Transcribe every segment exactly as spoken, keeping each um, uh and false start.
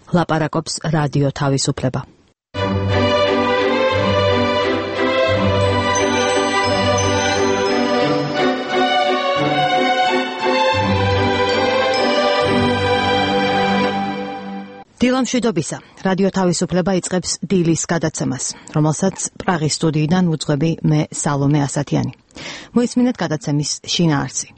ლაპარაკობს რადიო თავისუფლება. დილა მშვიდობისა. რადიო თავისუფლება იწყებს დილის გადაცემას, რომელსაც პრაღის სტუდიიდან ვუძღვები მე სალომე ასათიანი. მოისმინეთ გადაცემის შინაარსი.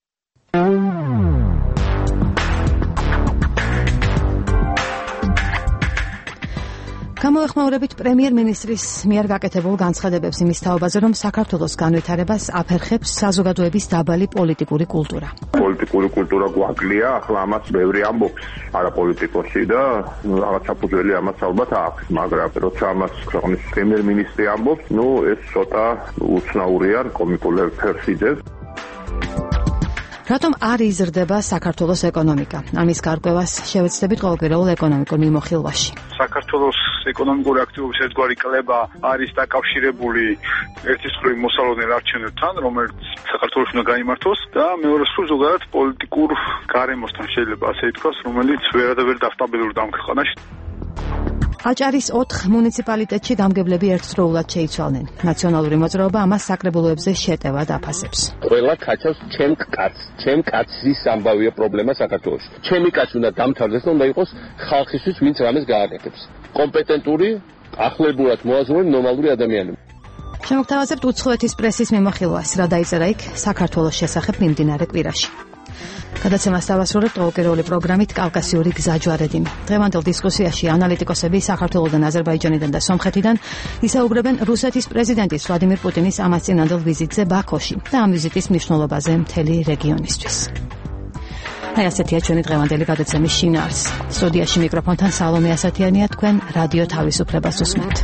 გამოეხმაურებით პრემიერ-მინისტრის მიერ გაკეთებულ განცხადებებს იმის თაობაზე, რომ საქართველოს განვითარებას აფერხებს საზოგადოების დაბალი პოლიტიკური კულტურა. პოლიტიკური კულტურა გვაკლია, ახლა ამას ბევრი ამბობს, არა პოლიტიკოსი და რაღაც საფუძველი ამას ალბათ აქვს, მაგრამ როცა ამას ქვეყნის პრემიერ-მინისტრი ამბობს, ნუ ეს ცოტა უცნაურია, კომიკურ ფერს იძებს. რატომ არ იზრდება საქართველოს ეკონომიკა? ამის გარკვევას შევეცდებით ყოველკვირეულ ეკონომიკურ მიმოხილვაში. საქართველოს ეკონომიკური აქტივობის ერთგვარი კლება არის დაკავშირებული ერთის მხრივ მოსალოდნელ არჩევნებთან, რომელიც საქართველოს უნდა გაიმართოს და მეორე მხრივ ზოგადად პოლიტიკურ გარემოსთან შეიძლება ასე ითქვას, რომელიც ვერადავერ დასტაბილურდა ამ ქვეყანაში. აჭარის ოთხ მუნიციპალიტეტში დამგებლები ერთდროულად შეიცვალნენ. ნაციონალური მოძრაობა ამას საკრებულოებზე შეტევად აფასებს. ყველა კაცს ჩემ კაცს, ჩემ კაცის ამბავია პრობლემა საქართველოში. ჩემი კაცი უნდა დამთავრდეს და უნდა იყოს ხალხისთვის, ვინც რამეს გააკეთებს. კომპეტენტური, ახლებურად მოაზროვნე ნორმალური ადამიანები. შემოგთავაზებთ უცხოეთის პრესის მიმოხილვას, რა დაიწერა იქ საქართველოს შესახებ მიმდინარე კვირაში. გადაცემას დავასრულებთ ყოველკვირეული პროგრამით კავკასიური გზაჯვარედინი. დღევანდელ დისკუსიაში ანალიტიკოსები საქართველოდან, აზერბაიჯანიდან და სომხეთიდან ისაუბრებენ რუსეთის პრეზიდენტის ვლადიმირ პუტინის ამასწინანდელ ვიზიტზე ბაქოში და ამ ვიზიტის მნიშვნელობაზე მთელი რეგიონისთვის. აი ასეთია ჩვენი დღევანდელი გადაცემის შინაარსი. სტუდიაში მიკროფონთან სალომე ასათიანია, თქვენ რადიო თავისუფლებას უსმენთ.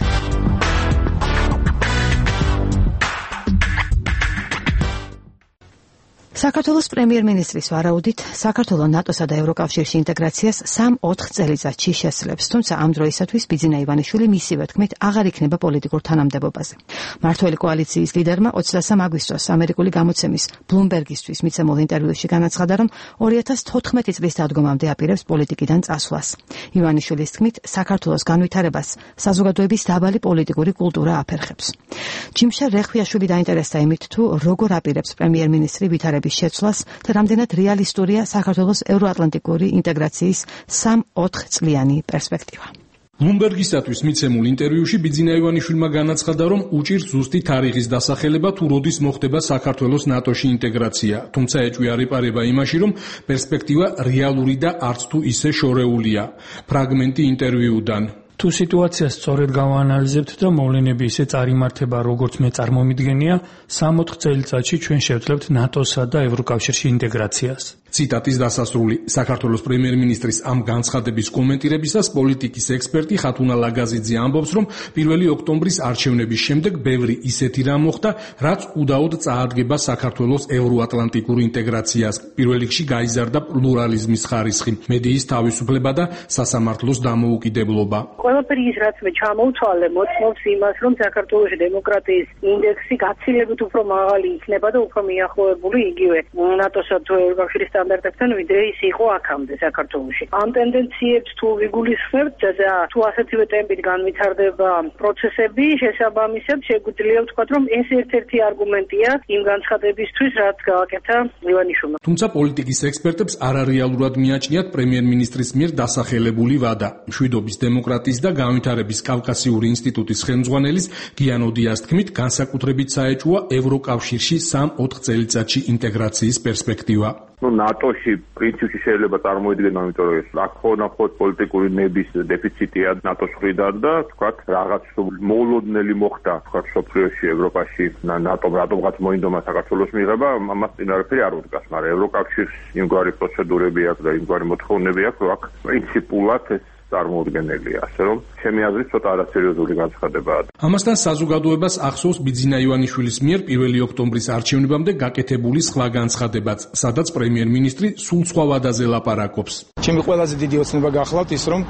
საქართველოს პრემიერ-მინისტრის ვარაუდით, საქართველო ნატოსა და ევროკავშირში ინტეგრაციას სამ-ოთხ წელიწადში შესძლებს, თუმცა ამ დროისათვის ბიძინა ივანიშვილი მისივე თქმით აღარ იქნება პოლიტიკურ თანამდებობაზე. მართველი კოალიციის ლიდერმა ოცდასამ აგვისტოს ამერიკული გამოცემის ბლუმბერგისთვის მიცემულ ინტერვიუში განაცხადა, რომ ორი ათას თოთხმეტი წლის დადგომამდე აპირებს პოლიტიკიდან წასვლას. ივანიშვილის თქმით, საქართველოს განვითარებას საზოგადოების დაბალი პოლიტიკური კულტურა აფერხებს. ჯიმშა რეხვიაშვილი დაინტერესდა იმით, თუ როგორ აპირებს პრემიერ-მინისტრი ვითარების შეცვლას და რამდენად რეალისტურია საქართველოს ევროატლანტიკური ინტეგრაციის სამ-ოთხ წლიანი პერსპექტივა. ბლუმბერგისათვის მიცემულ ინტერვიუში ბიძინა ივანიშვილმა განაცხადა, რომ უჭირს ზუსტი თარიღის დასახელება, თუ როდის მოხდება საქართველოს ნატოში ინტეგრაცია, თუმცა ეჭვი არ იპარება იმაში, რომ პერსპექტივა რეალური და არც თუ ისე შორეულია. ფრაგმენტი ინტერვიუდან. თუ სიტუაციას სწორედ გავაანალიზებთ და მოვლენები ისე წარიმართება, როგორც მე წარმომიდგენია, სამ-ოთხ წელიწადში ჩვენ შევძლებთ ნატოსა და ევროკავშირში ინტეგრაციას. ციტატის დასასრული. საქართველოს პრემიერ-მინისტრის ამ განცხადების კომენტირებისას პოლიტიკის ექსპერტი ხათუნა ლაგაზიძე ამბობს, რომ პირველი ოქტომბრის არჩევნების შემდეგ ბევრი ისეთი რამ მოხდა, რაც უდაოდ წაადგება საქართველოს ევროატლანტიკურ ინტეგრაციას. პირველ რიგში გაიზარდა პლურალიზმის ხარისხი, მედიის თავისუფლება და სასამართლოს დამოუკიდებლობა. ყველაფერი ის, რაც მე ჩამოვთვალე, მოწმობს იმას, რომ საქართველოს დემოკრატიის ინდექსი გაცილებით უფრო მაღალი იქნება და უფრო მიახლოებული იგივე ნატოსა თუ ევროკავშირის სტანდარტებთან, ვიდრე ის იყო აქამდე საქართველოში. ამ ტენდენციებს თუ ვიგულისხმებთ და თუ ასეთივე ტემპით განვითარდება პროცესები, შესაბამისად შეგვიძლია ვთქვათ, რომ ეს ერთ-ერთი არგუმენტია იმ განცხადებისთვის, რაც გააკეთა ივანიშვილმა. თუმცა პოლიტიკის ექსპერტებს არარეალურად მიაჩნიათ პრემიერ-მინისტრის მიერ დასახელებული ვადა. მშვიდობის დემოკრატიის და განვითარების კავკასიური ინსტიტუტის ხელმძღვანელის გიანოდიას თქმით, განსაკუთრებით საეჭვოა ევროკავშირში სამ-ოთხ წელიწადში ინტეგრაციის პერსპექტივა. ნუ ნატოში პრინციპში შეიძლება წარმოიდგინო, იმიტომ რომ ეს აქ-ხონახოთ პოლიტიკური ნების დეფიციტია ნატოს მხრიდან და თქვათ რაღაც მოულოდნელი მოხდა თქვათ სოფლიოში, ევროპაში, ნატომ რატომღაც მოინდომა საქართველოს მიღება, ამას წინ არაფერი არ უდგას, მაგრამ ევროკავშირს იმგვარი პროცედურები აქვს და იმგვარი მოთხოვნები აქვს, რომ აქ პრინციპულად ეს წარმოუდგენელია, ასე რომ ჩემი აზრით ცოტა არასერიოზული განცხადებაა. ამასთან საზოგადოებას ახსოვს ბიძინა ივანიშვილის მიერ პირველი ოქტომბრის არჩევნებამდე გაკეთებული სხვა განცხადებაც, სადაც პრემიერ-მინისტრი სულ სხვა ვადაზე ლაპარაკობს. ჩემი ყველაზე დიდი ოცნება გახლავთ ის, რომ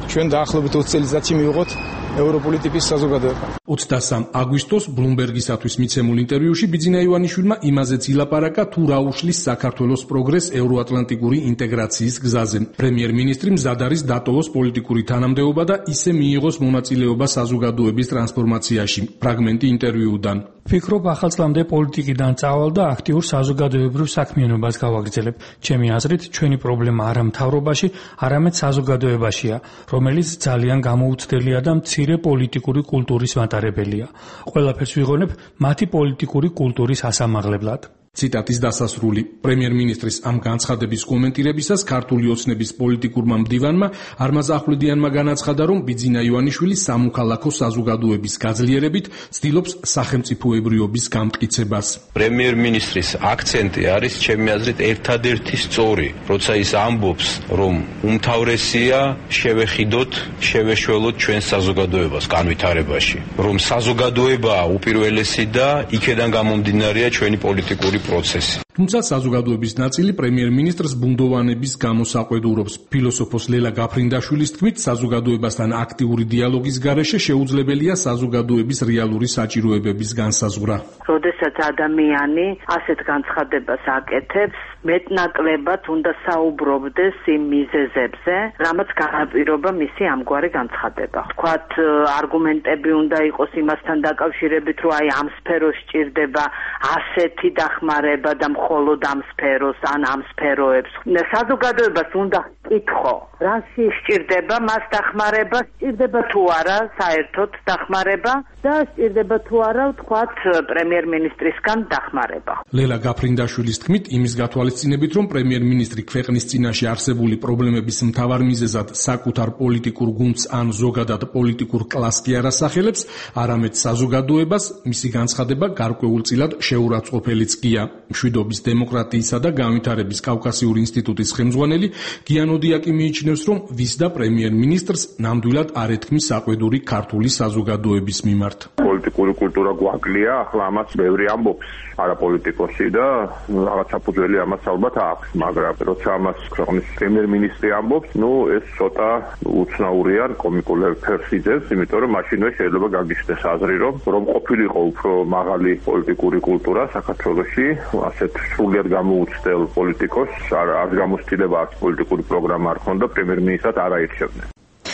ჩვენ დაახლოებით ოცი წელიწადში მივიღოთ ევროპოლიტიკის საზოგადოება. ოცდასამ აგვისტოს ბლუმბერგისათვის მიცემულ ინტერვიუში ბიძინა ივანიშვილმა იმაზეც ილაპარაკა, თუ რა უშლის საქართველოს პროგრესს ევროატლანტიკური ინტეგრაციის გზაზე. პრემიერ-მინისტრი მზად არის დატოვოს პოლიტიკური თანამდებობა და ისე მიიღოს მონაწილეობა საზოგადოების ტრანსფორმაციაში. ფრაგმენტი ინტერვიუდან. ვფიქრობ, ახალ წლამდე პოლიტიკიდან წავალ და აქტიურ საზოგადოებრივ საქმიანობას გავაგრძელებ. ჩემი აზრით, ჩვენი პრობლემა არა მთავრობაში, არამედ საზოგადოებაშია, რომელიც ძალიან გამოუცდელია და მცირე პოლიტიკური კულტურის მატარებელია. ყველაფერს ვიღონებ მათი პოლიტიკური კულტურის ასამაღლებლად. ციტატის დასასრული. პრემიერ-მინისტრის ამ განცხადების კომენტირებისას ქართული ოცნების პოლიტიკურმა მდივანმა არმაზ ახვლედიანმა განაცხადა, რომ ბიძინა ივანიშვილი სამოქალაქო საზოგადოების გაძლიერებით ცდილობს სახელმწიფოებრიობის გამტკიცებას. პრემიერ-მინისტრის აქცენტი არის ჩემი აზრით ერთადერთი სწორი, როცა ის ამბობს, რომ უმთავრესია შევეხიდოთ, შევეშველოთ ჩვენ საზოგადოებას განვითარებაში, რომ საზოგადოებაა უპირველესი და იქედან გამომდინარეა ჩვენი პოლიტიკური პროცესი. თუმცა საზოგადოების ნაწილი პრემიერ-მინისტრს ბუნდოვანების გამოსაყვედურობს. ფილოსოფოს ლელა გაფრინდაშვილის თქმით, საზოგადოებასთან აქტიური დიალოგის გარეშე შეუძლებელია საზოგადოების რეალური საჭიროებების განსაზღვრა. როდესაც ადამიანი ასეთ განცხადებას აკეთებს, მეტნაკლებად უნდა საუბრობდეს იმ მიზეზებზე, რამაც განაპირობა მისი ამგვარი განცხადება. თქვათ, არგუმენტები უნდა იყოს იმასთან დაკავშირებით, რომ აი ამ სფეროს სჭირდება ასეთი დახმარება და მხოლოდ ამ სფეროს ან ამ სფეროებს. საზოგადოებას უნდა კითხო, რაში სჭირდება მას დახმარება, სჭირდება თუ არა საერთოდ დახმარება და სჭირდება თუ არა ვთქვათ პრემიერ-მინისტრისგან დახმარება. ლელა გაფრინდაშვილის თქმით, იმის გათვალისწინებით, რომ პრემიერ-მინისტრი ქვეყნის წინაშე არსებული პრობლემების მთავარ მიზეზად საკუთარ პოლიტიკურ გუნდს ან ზოგადად პოლიტიკურ კლასს კი არ ასახელებს, არამედ საზოგადოებას, მისი განცხადება გარკვეულწილად შეურაცხყოფელიც გია. მშვიდობის, დემოკრატიისა და განვითარების კავკასიური ინსტიტუტის ხელმძღვანელი გიანო დიაკი მიიჩნევს, რომ ვის და პრემიერ-მინისტრს ნამდვილად არ ეთქმის საყვედური ქართული საზოგადოების მიმართ. პოლიტიკური კულტურა გვაკლია, ახლა ამას ბევრი ამბობს, არაპოლიტიკოსი და რაღაც საფუძველი ამას ალბათ აქვს, მაგრამ როცა ამას ქვეყნის პრემიერ-მინისტრი ამბობს, ნუ ეს ცოტა უცნაურია, კომიკურ ფერს იძენს, იმიტომ რომ მაშინვე შეიძლება გაგიჩნდეს აზრი, რომ რომ ყოფილიყო უფრო მაღალი პოლიტიკური კულტურა საქართველოში, ასეთ სრულიად გამოუცდელ პოლიტიკოსს არ არ გამოცდილება აქვს პოლიტიკური პროგრამა არ ქონდა, პრემიერ-მინისტრად არ აირჩევდნენ.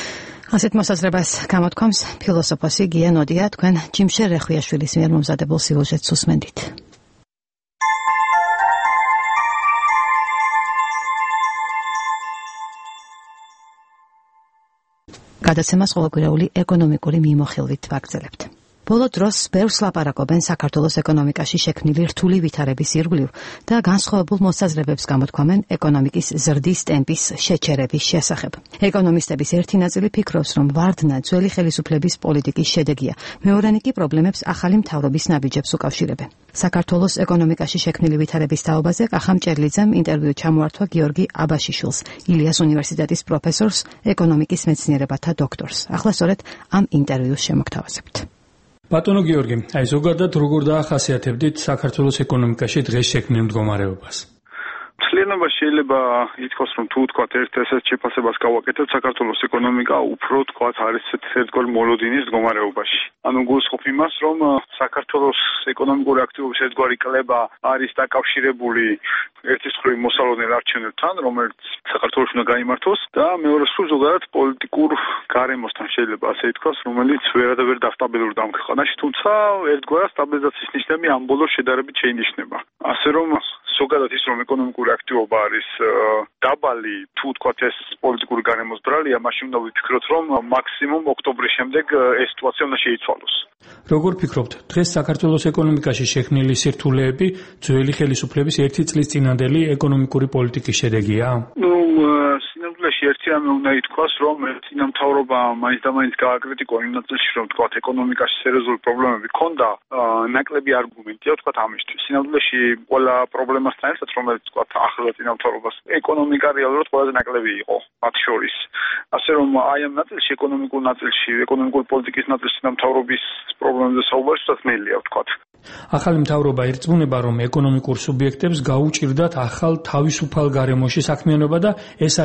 ასეთ მოსაზრებას გამოთქვამს ფილოსოფოსი გია ნოდია, თქვენ ჯიმშე რეხვიაშვილის მიერ მომზადებულ სიუჟეტს უსმენდით. გადაცემას ყოველკვირეული ეკონომიკური მიმოხილვით ვაგრძელებთ. ბოლო დროს ბევრს ლაპარაკობენ საქართველოს ეკონომიკაში შექმნილი რთული ვითარების ირგვლივ და განსხვავებულ მოსაზრებებს გამოთქვამენ ეკონომიკის ზრდის ტემპის შეჩერების შესახებ. ეკონომისტების ერთი ნაწილი ფიქრობს, რომ ვარდნა ძველი ხელისუფლების პოლიტიკის შედეგია, მეორენი კი პრობლემებს ახალი მთავრობის ნაბიჯებს უკავშირებენ. საქართველოს ეკონომიკაში შექმნილი ვითარების თაობაზე კახა მჭერლიძემ ინტერვიუ ჩამოართვა გიორგი აბაშიშვილს, ილიას უნივერსიტეტის პროფესორს, ეკონომიკის მეცნიერებათა დოქტორს. ახლა სწორედ ამ ინტერვიუს შემოგთავაზებთ. ბატონო გიორგი, აი ზოგადად როგორ დაახასიათებდით საქართველოს ეკონომიკაში დღეს შექმნილ მდგომარეობას? მთლიანობა შეიძლება ითქვას, რომ თუ თქვათ ერთ ესეთ შეფასებას გავაკეთებთ, საქართველოს ეკონომიკა უფრო თქვათ არის ერთგვარი მოლოდინის მდგომარეობაში. ანუ გულისხმობ იმას, რომ საქართველოს ეკონომიკური აქტივობის ერთგვარი კლება არის დაკავშირებული ერთის მხრივ მოსალოდნელ არჩევნებთან, რომელიც საქართველოს უნდა გაიმართოს და მეორე მხრივ ზოგადად პოლიტიკურ გარემოსთან შეიძლება ასე ითქვას, რომელიც ვერადავერ დასტაბილურდა ამ ქვეყანაში, თუმცა ერთგვარად სტაბილიზაციის ნიშნები ამ ბოლოს შედარებით შეინიშნება. ასე რომ ზოგადად ის რომ ეკონომიკური აქტივობა არის დაბალი, თუ თქვათ ეს პოლიტიკური გარემოს ბრალია, მაშინ უნდა ვიფიქროთ, რომ მაქსიმუმ ოქტომბრის შემდეგ ეს სიტუაცია უნდა შეიცვალოს. როგორ ფიქრობთ, დღეს საქართველოს ეკონომიკაში შექმნილი სირთულეები ძველი ხელისუფლების ერთი წლის წინანდელი ეკონომიკური პოლიტიკის შედეგია? ნუ სინამდვილეში ერთი რამე უნდა ითქვას, რომ წინა მთავრობა მაინც და მაინც გააკრიტიკო იმ ნაწილში, რომ თქვათ ეკონომიკაში სერიოზული პრობლემები ჰქონდა, ნაკლები არგუმენტია თქვათ ამისთვის. სინამდვილეში ყველა პრობლემასთან ერთად, რომელიც თქვათ ახლა წინა მთავრობას ეკონომიკა რეალურად ყველაზე ნაკლები იყო მათ შორის. ასე რომ აი ამ ნაწილში ეკონომიკურ ნაწილში, ეკონომიკური პოლიტიკის ნაწილში წინა მთავრობის პრობლემებზე საუბარი ცოტა ძნელია ვთქვათ. ახალი მთავრობა ერწმუნება, რომ ეკონომიკურ სუბიექტებს გაუჭირდათ ახალ თავისუფალ გარემოში საქმიანობა და ეს არის ერთ-ერთი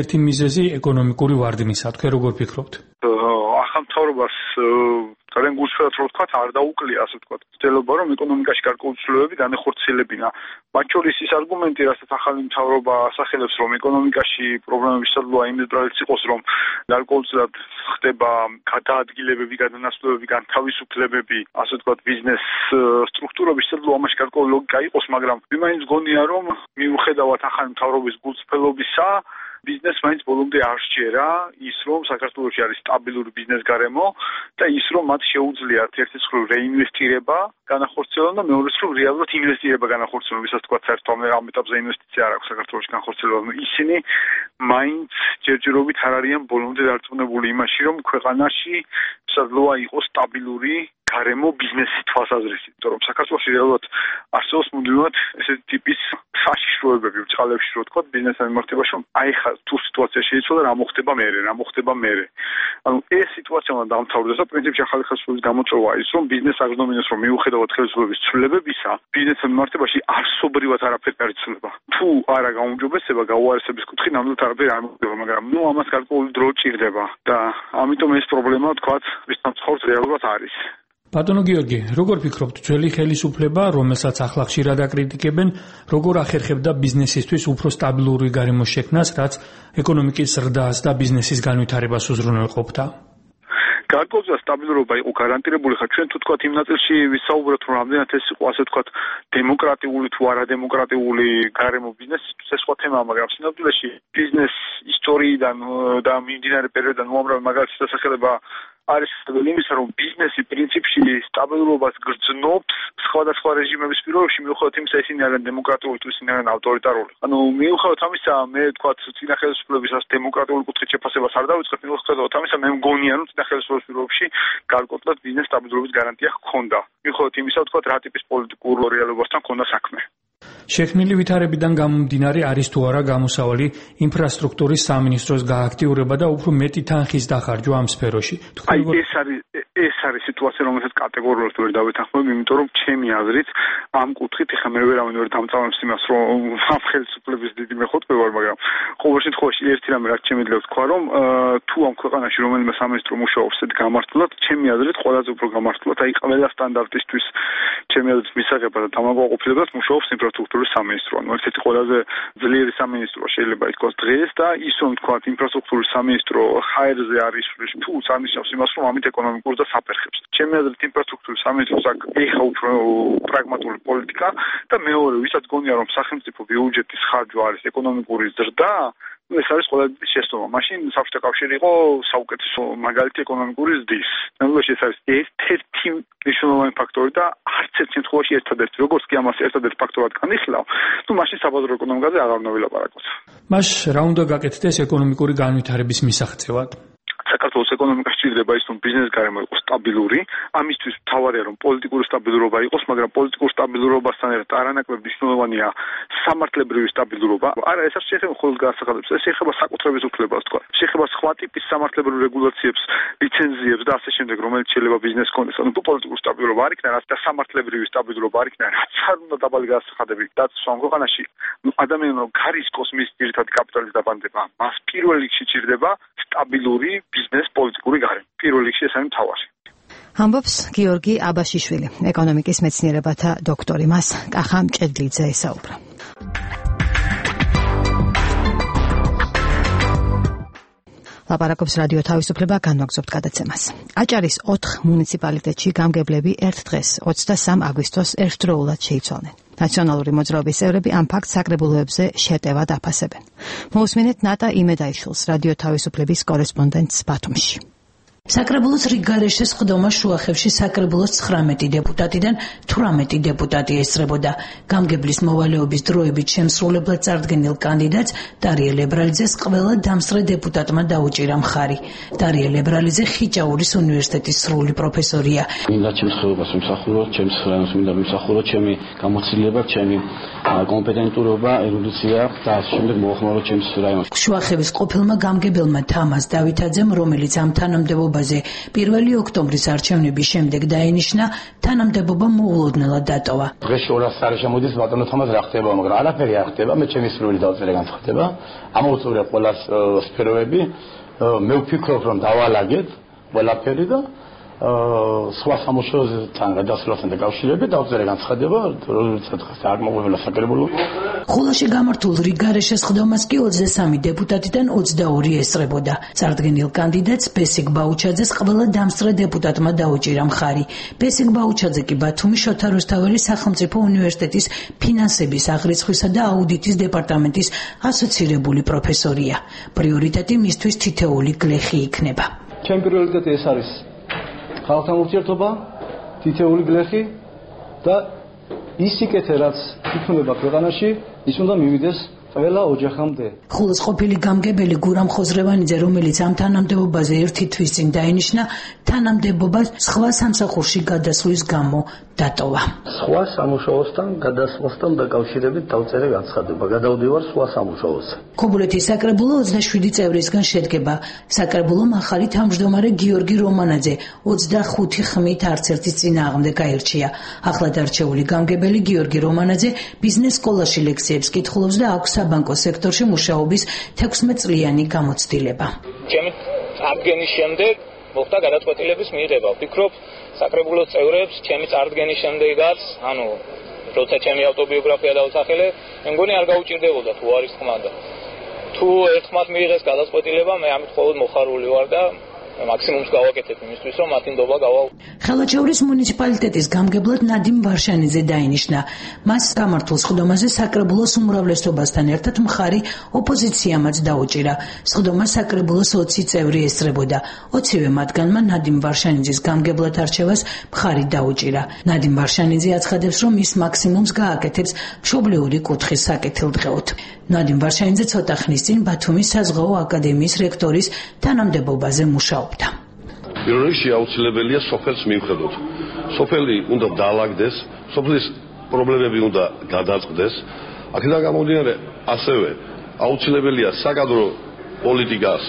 ერთ-ერთი მიზეზი ეკონომიკური ვარდნისა. თქვენ როგორ ფიქრობთ? ახალ მთავრობას ძალიან გულწრფელად რო ვთქვათ, არ დაუკლია, ასე ვთქვათ, ცდილობა რომ ეკონომიკაში გარკვეული ცვლილებები განეხორციელებინა. მათ შორის ის არგუმენტი, რასაც ახალი მთავრობა ასახელებს, რომ ეკონომიკაში პრობლემები შესაძლოა იმდროულად იყოს, რომ გარკვეულწილად ხდება გადაადგილებები, გადანაცვლებები, განთავისუფლებები, ასე ვთქვათ, ბიზნეს სტრუქტურების შესაძლოა ამაში გარკვეული ლოგიკა იყოს, მაგრამ მე მაინც გონია, რომ მიუხედავად ახალი მთავრობის გულწრფელობისა, ბიზნეს მაინც ბოლომდე არ სჯერა ის, რომ საქართველოში არის სტაბილური ბიზნეს გარემო და ის, რომ მათ შეუძლიათ ერთი მხრივ რეინვესტირება განახორციელონ და მეორე მხრივ რეალურად ინვესტირება განახორციელონ, ვისაც თქვა საერთოდ ამ ეტაპზე ინვესტიცია არ აქვს საქართველოში განხორციელება. ისინი მაინც ჯერჯერობით არ არიან ბოლომდე დარწმუნებული იმაში, რომ ქვეყანაში შესაძლოა იყოს სტაბილური გარემო ბიზნესის თვალსაზრისით, იმიტომ რომ საქართველოში რეალურად არსებობს მუდმივად ესეთი ტიპის საშიშროებები, ბრწყალებში რო თქვა ბიზნესთან მიმართებაში, რომ აი ხა თუ სიტუაცია შეიცვალა, რა მოხდება მერე, რა მოხდება მერე. ანუ ეს სიტუაცია უნდა დამთავრდეს და პრინციპში ახალი ხელისუფლების გამოწვევა ის, რომ ბიზნეს აგზნომინოს, რომ მიუხედავად ხელისუფლების ცვლილებებისა, ბიზნესთან მიმართებაში არსობრივად არაფერი არ იცვლება. თუ არა გაუმჯობესება, გაუარესების კუთხე ნამდვილად არაფერი არ მოხდება, მაგრამ ნუ ამას გარკვეული დრო ჭირდება და ამიტომ ეს პრობლემა თქვა ვისთან ცხოვრს რეალურად არის. ბატონო გიორგი, როგორ ფიქრობთ, ძველი ხელისუფლება, რომელსაც ახლა ხშირად აკრიტიკებენ, როგორ ახერხებდა ბიზნესისთვის უფრო სტაბილური გარემოს შექმნას, რაც ეკონომიკის ზრდას და ბიზნესის განვითარებას უზრუნველყოფდა? გარკვეულწილად სტაბილურობა იყო გარანტირებული, ხა ჩვენ თუ თქვათ იმ ნაწილში ვისაუბროთ, რომ რამდენად ეს იყო, ასე თქვათ, დემოკრატიული თუ არადემოკრატიული გარემო ბიზნესისთვის, ეს სხვა თემაა, მაგრამ სინამდვილეში ბიზნეს ისტორიიდან და მიმდინარე პერიოდიდან უამრავი მაგალითის დასახელება არის იმისა, რომ ბიზნესი პრინციპში სტაბილურობას გრძნობს სხვადასხვა რეჟიმების პირობებში, მიუხედავად იმისა, ისინი არიან დემოკრატიული თუ ისინი არიან ავტორიტარული. ანუ მიუხედავად ამისა, მე ვთქვათ, წინა ხელისუფლების დემოკრატიული კუთხით შეფასებას არ დავიწყებ, მიუხედავად ამისა, მე მგონია, რომ წინა ხელისუფლების პირობებში გარკვეულად ბიზნეს სტაბილურობის გარანტია ჰქონდა. მიუხედავად იმისა, ვთქვათ, რა ტიპის პოლიტიკურ რეალობასთან ჰქონდა საქმე. შექმნილი ვითარებიდან გამომდინარე არის თუ არა გამოსავალი ინფრასტრუქტურის სამინისტროს გააქტიურება და უფრო მეტი თანხის დახარჯვა ამ სფეროში. აი ეს არის ეს არის სიტუაცია, რომელსაც კატეგორიულად ვერ დავეთანხმებ, იმიტომ რომ ჩემი აზრით ამ კუთხით ეხა მე ვერავინ ვერ დამწავებს იმას, რომ ამ ხელისუფლების დიდი მეხუთვე ვარ, მაგრამ ყოველ შემთხვევაში ერთი რამე რაც შემიძლია ვთქვა, რომ თუ ამ ქვეყანაში რომელიმე სამინისტრო მუშაობს ეს გამართულად, ჩემი აზრით ყველაზე უფრო გამართულად, აი ყველა სტანდარტისთვის ჩემი აზრით მისაღებად და დამაკმაყოფილებლად მუშაობს ინფრასტრუქტურის სამინისტრო. ანუ ერთ-ერთი ყველაზე ძლიერი სამინისტრო შეიძლება ითქვას დღეს და ის რომ თქვა ინფრასტრუქტურის სამინისტრო ჰაერზე არის თუ სანიშნავს იმას, რომ ამით ეკონომიკურ და საფერხებს. ჩემი აზრით ინფრასტრუქტურის სამინისტროს აქ ეხა უფრო პრაგმატული პოლიტიკა და მეორე, ვისაც გონია რომ სახელმწიფო ბიუჯეტის ხარჯვა არის ეკონომიკური ზრდა, ეს არის ყველა შეცდომა. მაშინ საბჭოთა კავშირი იყო საუკეთესო მაგალითი ეკონომიკური ზრდის. ნამდვილად ეს არის ერთ-ერთი მნიშვნელოვანი ფაქტორი და არც ერთ შემთხვევაში ერთადერთი, როგორც კი ამას ერთადერთ ფაქტორად განიხილავ, ну მაშინ საბაზრო ეკონომიკაზე აღარ უნდა ვილაპარაკოთ. მას რა უნდა გაკეთდეს ეკონომიკური განვითარების მისაღწევად? საქართველოს ეკონომიკა სჭირდება ის, რომ ბიზნეს გარემო იყოს სტაბილური. ამისთვის მთავარია, რომ პოლიტიკური სტაბილურობა იყოს, მაგრამ პოლიტიკურ სტაბილურობასთან ერთად არანაკლებ მნიშვნელოვანია სამართლებრივი სტაბილურობა. არა, ეს არ შეეხება მხოლოდ განსახადებს, ეს შეეხება საკუთრების უფლებას, თქვა. შეეხება სხვა ტიპის სამართლებრივ რეგულაციებს, ლიცენზიებს და ასე შემდეგ, რომელიც შეიძლება ბიზნესს ჰქონდეს. ანუ თუ პოლიტიკური სტაბილურობა არ იქნება, რაც და სამართლებრივი სტაბილურობა არ იქნება, რაც არ უნდა დაბალი განსახადები დაცვა ამ ქვეყანაში, ну ადამიანო გარისკოს მის ძირითადი კაპიტალის დაბანდება. მას პირველ რიგში სჭირდება სტაბილური ბიზნეს პოლიტიკური გარემო. პირველ რიგში ეს არის მთავარი. ამბობს გიორგი აბაშიშვილი, ეკონომიკის მეცნიერებათა დოქტორი. მას კახა მჭედლიძე ესაუბრა. ლაპარაკობს რადიო თავისუფლება, განვაგრძობთ გადაცემას. აჭარის ოთხ მუნიციპალიტეტში გამგებლები ერთ დღეს, ოცდასამ აგვისტოს ერთდროულად შეიცვალნენ. ნაციონალური მოძრაობის წევრები ამ ფაქტს საკრებულოებზე შეტევად აფასებენ. მოусმინეთ ნატა იმედაიშვილს, რადიო თავისუფლების კორესპონდენტს ბათუმში. საკრებულოს რიგ გარეშე სხდომა შუახევში საკრებულოს ცხრამეტი დეპუტატიდან თვრამეტი დეპუტატი ესწრებოდა. გამგებლის მოვალეობის დროებით შემსრულებლად წარდგენილ კანდიდატს დარიელ ებრალიძეს ყველა დამსწრე დეპუტატმა დაუჭირა მხარი. დარიელ ებრალიძე ხიჭაურის უნივერსიტეტის სრული პროფესორია. მინდა ჩემს ხეობას ვიმსახუროთ, ჩემს რაიონს მინდა ვიმსახუროთ, ჩემი გამოცდილება, ჩემი კომპეტენტურობა, ერუდიცია და შემდეგ მოახმარო ჩემს რაიონში. შუახევის ყოფილმა გამგებელმა თამაზ დავითაძემ, რომელიც ამ თანამდებობაზე პირველი ოქტომბრის არჩევნების შემდეგ დაინიშნა, თანამდებობა მოულოდნელად დატოვა. დღეს ორას არის შემოდის ბატონო თამაზ რა ხდება, მაგრამ არაფერი არ ხდება, მე ჩემი სრული დავწერე განცხადება. ამოვწურე ყველა სფეროები, მე ვფიქრობ რომ დავალაგეთ ყველაფერი და სხვა სამუშაოსთან გადასვლასთან დაკავშირებით დავწერე განცხადება, როდესაც არ მოგვეველა საკრებულო. ხულაში გამართულ რიგარეშეს ხდომას კი ოცდასამი დეპუტატიდან ოცდაორი ესწრებოდა. წარდგენილ კანდიდატს ბესიკ ბაუჩაძეს ყველა დამსწრე დეპუტატმა დაუჭირა მხარი. ბესიკ ბაუჩაძე კი ბათუმის შოთა რუსთაველის სახელმწიფო უნივერსიტეტის ფინანსების, აღრიცხვისა და აუდიტის დეპარტამენტის ასოცირებული პროფესორია. პრიორიტეტი მისთვის თითეული გლეხი იქნება. ჩემი პრიორიტეტი ეს არის ხალხთან ურთიერთობა, თითეული გლეხი და ის სიკეთე, რაც იქმნება ქვეყანაში, ის უნდა მივიდეს ყველა ოჯახამდე. ხულოს ყოფილი გამგებელი გურამ ხოზრევანიძე, რომელიც ამ თანამდებობაზე ერთი თვის წინ დაინიშნა, თანამდებობას სხვა სამსახურში გადასვლის გამო დატოვა. სხვა სამუშაოსთან გადასვლასთან დაკავშირებით დავწერე განცხადება. გადავდივარ სხვა სამუშაოზე. ქობულეთის საკრებულო ოცდაშვიდი წევრისგან შედგება. საკრებულომ ახალი თავმჯდომარე გიორგი რომანაძე ოცდახუთი ხმით არც ერთის წინააღმდეგ აირჩია. ახლად არჩეული გამგებელი გიორგი რომანაძე ბიზნეს სკოლაში ლექციებს კითხულობს და აქვს საბანკო სექტორში მუშაობის თექვსმეტწლიანი გამოცდილება. ჩემი წარდგენის შემდეგ მოხდა გადაწყვეტილების მიღება. ვფიქრობ, საკრებულოს წევრებს ჩემი წარდგენის შემდეგაც, ანუ როცა ჩემი ავტობიოგრაფია დავსახელე, მე მგონი არ გაუჭირდებოდა თუ არის თქმა და თუ ერთხმად მიიღეს გადაწყვეტილება, მე ამით ყოველ მოხარული ვარ და მაქსიმუმს გავაკეთებ იმისთვის, რომ მათი ნდობა გავა. ხელაჩევრის მუნიციპალიტეტის გამგებლად ნადიმ ვარშანიძე დაინიშნა. მას გამართულ სხდომაზე საკრებულოს უმრავლესობასთან ერთად მხარი ოპოზიციამაც დაუჭირა. სხდომას საკრებულოს ოცი წევრი ესწრებოდა. ოცივე მათგანმა ნადიმ ვარშანიძის გამგებლად არჩევას მხარი დაუჭირა. ნადიმ ვარშანიძე აცხადებს, რომ ის მაქსიმუმს გააკეთებს მშობლიური კუთხის საკეთილდღეოდ. ნადიმ ვარშანიძე ცოტა ხნის წინ ბათუმის საზღვაო აკადემიის რექტორის თანამდებობაზე მუშაობდა. პირველ რიგში აუცილებელია სოფელს მივხედოთ. სოფელი უნდა დაალაგდეს, სოფლის პრობლემები უნდა გადაწყდეს. აქედან გამომდინარე, ასევე აუცილებელია საკადრო პოლიტიკას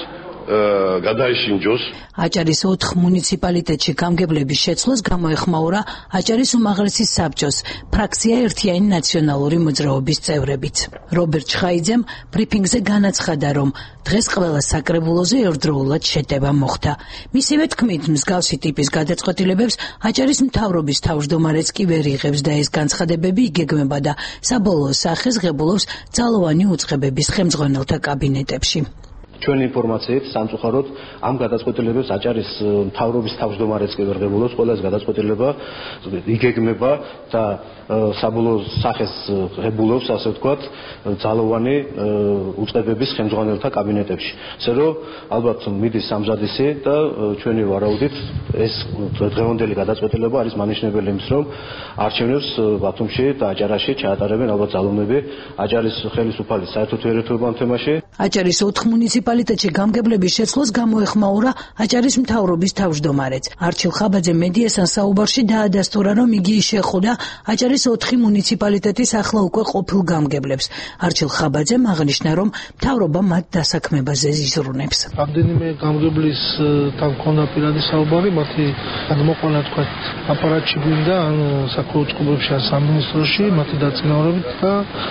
გადაეშინჯოს. აჭარის ოთხ მუნიციპალიტეტში გამგებლების შეცვლას გამოეხმაურა აჭარის უმაღლესი საბჭოს ფრაქცია ერთიანი ნაციონალური მოძრაობის წევრებით. რობერტ ჩხაიძემ ბრიფინგზე განაცხადა, რომ დღეს ყველა საკრებულოზე ერთდროულად შეტევა მოხდა. მისივე თქმით, მსგავსი ტიპის გადაწყვეტილებებს აჭარის მთავრობის თავმჯდომარეც კი ვერ იღებს და ეს განცხადებები იგეგმება და საბოლოო სახეს ღებულობს ძალოვანი უწყებების ხელმძღვანელთა კაბინეტებში. ჩვენი ინფორმაციით სამწუხაროდ ამ გადაწყვეტილებებს აჭარის მთავრობის თავმჯდომარეც კი ვერ ღებულობს, ყველა ეს გადაწყვეტილება იგეგმება და საბოლოო სახეს ღებულობს, ასე ვთქვათ, ძალოვანი უწყებების ხელმძღვანელთა კაბინეტებში. ასე რომ ალბათ მიდის სამზადისი და ჩვენი ვარაუდით ეს დღევანდელი გადაწყვეტილება არის მანიშნებელი იმის, რომ არჩევნებს ბათუმში და აჭარაში ჩაატარებენ ალბათ ძალოვნები აჭარის ხელისუფალი საერთო ურთიერთობამ თემაში. აჭარის ოთხ მუნიციპალიტეტში გამგებლების შეცვლას გამოეხმაურა აჭარის მთავრობის თავმჯდომარეც. არჩილ ხაბაძე მედიასთან საუბარში დაადასტურა, რომ იგი შეხვდა აჭარის ოთხი მუნიციპალიტეტის ახლა უკვე ყოფილ გამგებლებს. არჩილ ხაბაძემ აღნიშნა, რომ მთავრობა მათ დასაქმებაზე იზრუნებს. რამდენიმე გამგებლისთან მქონდა პირადი საუბარი, მათი გადმოყვანა თქვა აპარატში გვინდა, ანუ საკრებულო წყობებში ან სამინისტროში, მათი დაწინაურებით და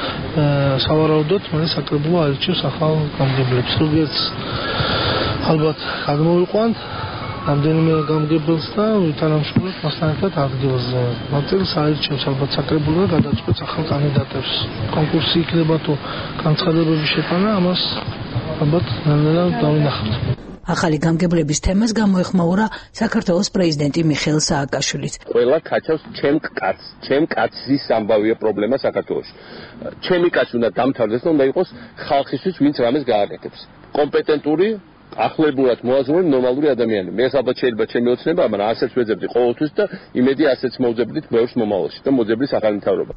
სავარაუდოდ მალე საკრებულო აირჩევს ახალ გამგებლებს. ზოგიერთს ალბათ გადმოვიყვანთ რამდენიმე გამგებელს და ვითანამშრომლობთ მასთან ერთად ადგილზე. ნაწილს აირჩევს ალბათ საკრებულო და გადაწყვეტს ახალ კანდიდატებს. კონკურსი იქნება თუ განცხადებების შეტანა, ამას ალბათ ნელ-ნელა დავინახავთ. ახალი გამგებლების თემას გამოეხმაურა საქართველოს პრეზიდენტი მიხეილ სააკაშვილიც. ყველა ქაჩავს ჩემ კაცს, ჩემ კაცის ამბავია პრობლემა საქართველოში. ჩემი კაცი უნდა დამთავრდეს და უნდა იყოს ხალხისთვის, ვინც რამეს გააკეთებს. კომპეტენტური, ახლებურად მოაზროვნე ნორმალური ადამიანი. მე ალბათ შეიძლება ჩემი ოცნება, მაგრამ ასეც ვეძებდი ყოველთვის და იმედი ასეც მოვძებდით ბევრს მომავალში და მოძებნის ახალი მთავრობა.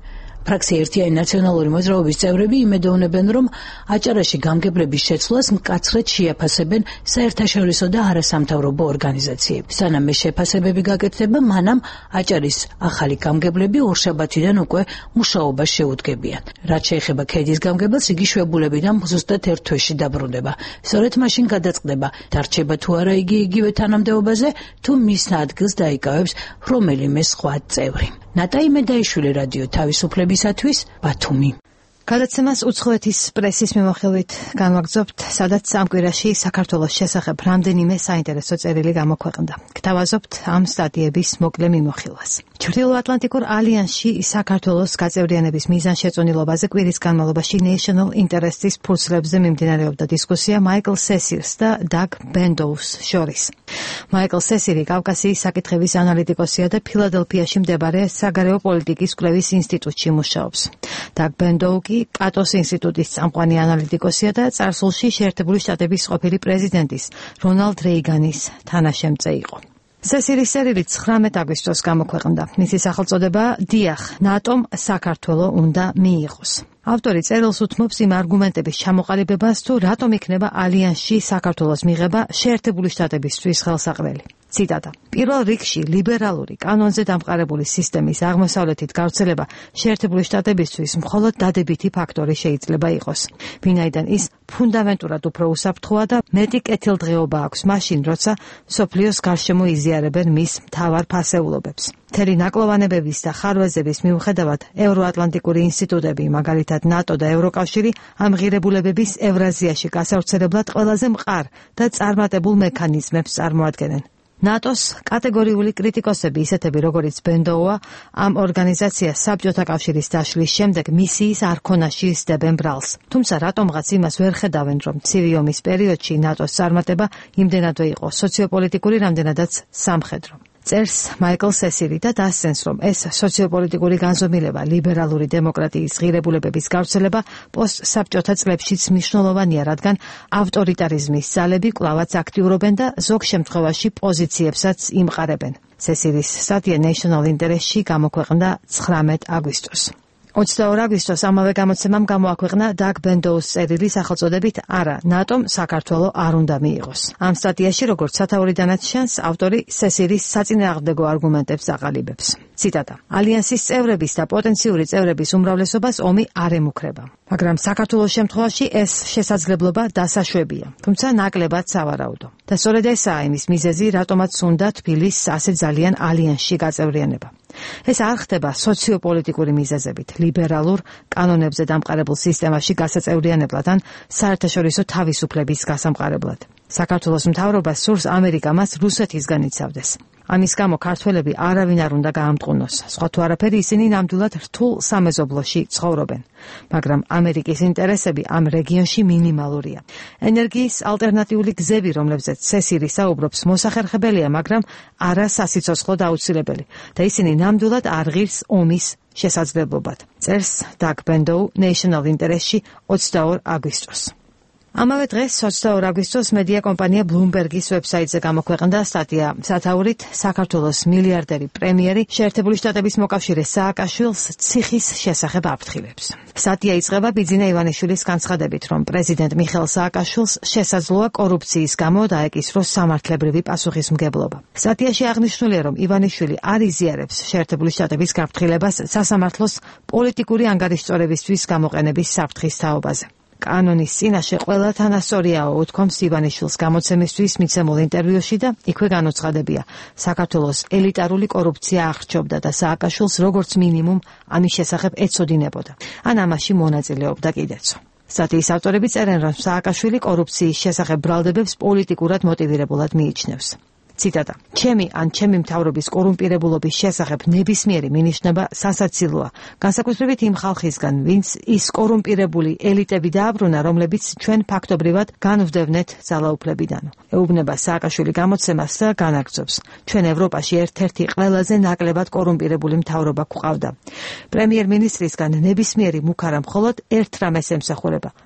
ფრაქცია ერთიანი ნაციონალური მოძრაობის წევრები იმედოვნებენ, რომ აჭარაში გამგებლების შეცვლას მკაცრად შეაფასებენ საერთაშორისო და არასამთავრობო ორგანიზაციები. სანამ ეს შეფასებები გაკეთდება, მანამ აჭარის ახალი გამგებლები ორშაბათიდან უკვე მუშაობას შეუდგებიან. რაც შეეხება ქედის გამგებელს, იგი შვებულებიდან ზუსტად ერთ თვეში დაბრუნდება. სწორედ მაშინ გადაწყდება, დარჩება თუ არა იგი იგივე თანამდებობაზე, თუ მის ადგილს დაიკავებს რომელიმე სხვა წევრი. ნატაი მედაიშვილი, რადიო თავისუფლებისათვის, ბათუმი. გადაცემას უცხოეთის პრესის მიმოხილვით განვაგრძობთ, სადაც ამ კვირაში საქართველოს შესახებ რამდენიმე საინტერესო წერილი გამოქვეყნდა. გთავაზობთ ამ სტატიების მოკლე მიმოხილვას. ჩრდილოატლანტიკურ ალიანსში საქართველოს გაწევრიანების მიზანშეწონილობაზე კვირის განმავლობაში National Interest-ის ფურცლებზე მიმდინარეობდა დისკუსია მაიკლ სესირს და დაგ ბენდოუს შორის. მაიკლ სესირი კავკასიის საკითხების ანალიტიკოსია და ფილადელფიაში მდებარე საგარეო პოლიტიკის კვლევის ინსტიტუტში მუშაობს. დაგ ბენდოუ კატოს ინსტიტუტის წამყვანი ანალიტიკოსია და წარსულში შეერთებული შტატების ყოფილი პრეზიდენტის რონალდ რეიგანის თანაშემწე იყო. სესირის წერილი ცხრამეტ აგვისტოს გამოქვეყნდა. მისი სახელწოდება დიახ, ნატომ საქართველო უნდა მიიღოს. ავტორი წერილს უთმობს იმ არგუმენტების ჩამოყალიბებას, თუ რატომ იქნება ალიანსში საქართველოს მიღება შეერთებული შტატებისთვის ხელსაყრელი. ციტატა. პირველ რიგში ლიბერალური კანონზე დამყარებული სისტემის აღმოსავლეთით გავრცელება შეერთებული შტატებისთვის მხოლოდ დადებითი ფაქტორი შეიძლება იყოს. ვინაიდან ის ფუნდამენტურად უფრო უსაფრთხოა და მეტი კეთილდღეობა აქვს მაშინ, როცა მსოფლიოს გარშემო იზიარებენ მის მთავარ ფასეულობებს. მთელი ნაკლოვანებების და ხარვეზების მიუხედავად ევროატლანტიკური ინსტიტუტები, მაგალითად ნატო და ევროკავშირი, ამ ღირებულებების ევრაზიაში გასავრცელებლად ყველაზე მყარ და წარმატებულ მექანიზმებს წარმოადგენენ. ნატოს კატეგორიული კრიტიკოსები, ისეთები როგორც ბენდოუა, ამ ორგანიზაციას საბჭოთა კავშირის დაშლის შემდეგ მისიის არქონაში სდებენ ბრალს. თუმცა რატომღაც იმას ვერ ხედავენ, რომ ცივი ომის პერიოდში ნატოს წარმატება იმდენადვე იყო სოციოპოლიტიკური, რამდენადაც სამხედრო. წერს მაიკლ სესირი და დასცენს, რომ ეს სოციოპოლიტიკური განზომილება, ლიბერალური დემოკრატიის ღირებულებების გავრცელება პოსტსაბჭოთა წლებშიც მნიშვნელოვანია, რადგან ავტორიტარიზმის ძალები კვლავაც აქტიურობენ და ზოგ შემთხვევაში პოზიციებსაც იმყარებენ. სესირის სტატია National Interest-ში გამოქვეყნდა ცხრამეტ აგვისტოს. ოცდაორ აგვისტოს ამავე გამოცემამ გამოაქვეყნა დაგ ბენდოუს წერილი სახელწოდებით არა, ნატომ საქართველო არ უნდა მიიღოს. ამ სტატიაში, როგორც სათაურიდანაც ჩანს, ავტორი სესირის საწინააღმდეგო არგუმენტებს აყალიბებს. ციტატა. ალიანსის წევრების და პოტენციური წევრების უმრავლესობას ომი არ ემუქრება. მაგრამ საქართველოს შემთხვევაში ეს შესაძლებლობა დასაშვებია, თუმცა ნაკლებად სავარაუდო. და სწორედ ესაა იმის მიზეზი, რატომაც უნდა თბილისს ასე ძალიან ალიანსში გაწევრიანება. ეს არ ხდება სოციოპოლიტიკური მიზეზებით, ლიბერალურ კანონებზე დამყარებულ სისტემაში გასაწევრიანებლად ან საერთაშორისო თავისუფლების გასამყარებლად. საქართველოს მთავრობა სურს ამერიკა მას რუსეთისგან იცავდეს. ამის გამო ქართველები არავინ არ უნდა გაამტყუნოს. სხვა თუ არაფერი, ისინი ნამდვილად რთულ სამეზობლოში ცხოვრობენ. მაგრამ ამერიკის ინტერესები ამ რეგიონში მინიმალურია. ენერგიის ალტერნატიული გზები, რომლებზეც სესირი საუბრობს, მოსახერხებელია, მაგრამ არა სასიცოცხლოდ აუცილებელი და ისინი ნამდვილად არ ღირს ომის შესაძლებლობად. წერს დაგ ბენდოუ National Interest-ში ოცდაორ აგვისტოს. ამავე დღეს ოცდაორ აგვისტოს მედია კომპანია Bloomberg-ის ვებსაიტზე გამოქვეყნდა სტატია სათაურით საქართველოს მილიარდერი პრემიერი შეერთებული შტატების მოკავშირე სააკაშვილს ციხის შესახებ აფრთხილებს. სტატია იწყება ბიძინა ივანიშვილის განცხადებით, რომ პრეზიდენტ მიხეილ სააკაშვილს შესაძლოა კორუფციის გამო დაეკისროს სამართლებრივი პასუხისმგებლობა. სტატიაში აღნიშნულია, რომ ივანიშვილი არ იზიარებს შეერთებული შტატების გაფრთხილებას სასამართლოს პოლიტიკური ანგარიშწორებისთვის გამოყენების საფრთხის თაობაზე. კანონის წინაშე ყველა თანასწორიაო, უთქვამს ივანიშვილს გამოცემისთვის მიცემულ ინტერვიუში და იქვე განუცხადებია, საქართველოს ელიტარული კორუფცია აღრჩობდა და სააკაშვილს როგორც მინიმუმ ამის შესახებ ეცოდინებოდა. ან ამაში მონაწილეობდა კიდეცო. სტატიის ავტორები წერენ, რომ სააკაშვილი კორუფციის შესახებ ბრალდებებს პოლიტიკურად მოტივირებულად მიიჩნევს. ციტატა. ჩემი ან ჩემი მთავრობის კორუმპირებულობის შესახებ ნებისმიერი მინიშნება სასაცილოა, განსაკუთრებით იმ ხალხისგან, ვინც ის კორუმპირებული ელიტები დააბრუნა, რომლებიც ჩვენ ფაქტობრივად განვდევნეთ ძალაუფლებიდანო. ეუბნება სააკაშვილი გამოცემას და განაგრძობს. ჩვენ ევროპაში ერთ-ერთი ყველაზე ნაკლებად კორუმპირებული მთავრობა გვყავდა. პრემიერ-მინისტრისგან ნებისმიერი მუქარა მხოლოდ ერთ რამეს ემსახურება,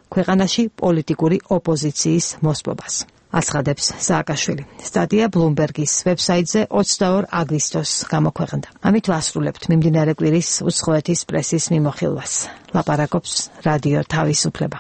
ქვეყანაში პოლიტიკური ოპოზიციის მოსპობას. აცხადებს სააკაშვილი. სტატია ბლუმბერგის ვებსაიტზე ოცდაორი აგვისტოს გამოქვეყნდა. ამით ვასრულებთ მიმდინარე კვირის უცხოეთის პრესის მიმოხილვას. ლაპარაკობს რადიო თავისუფლება.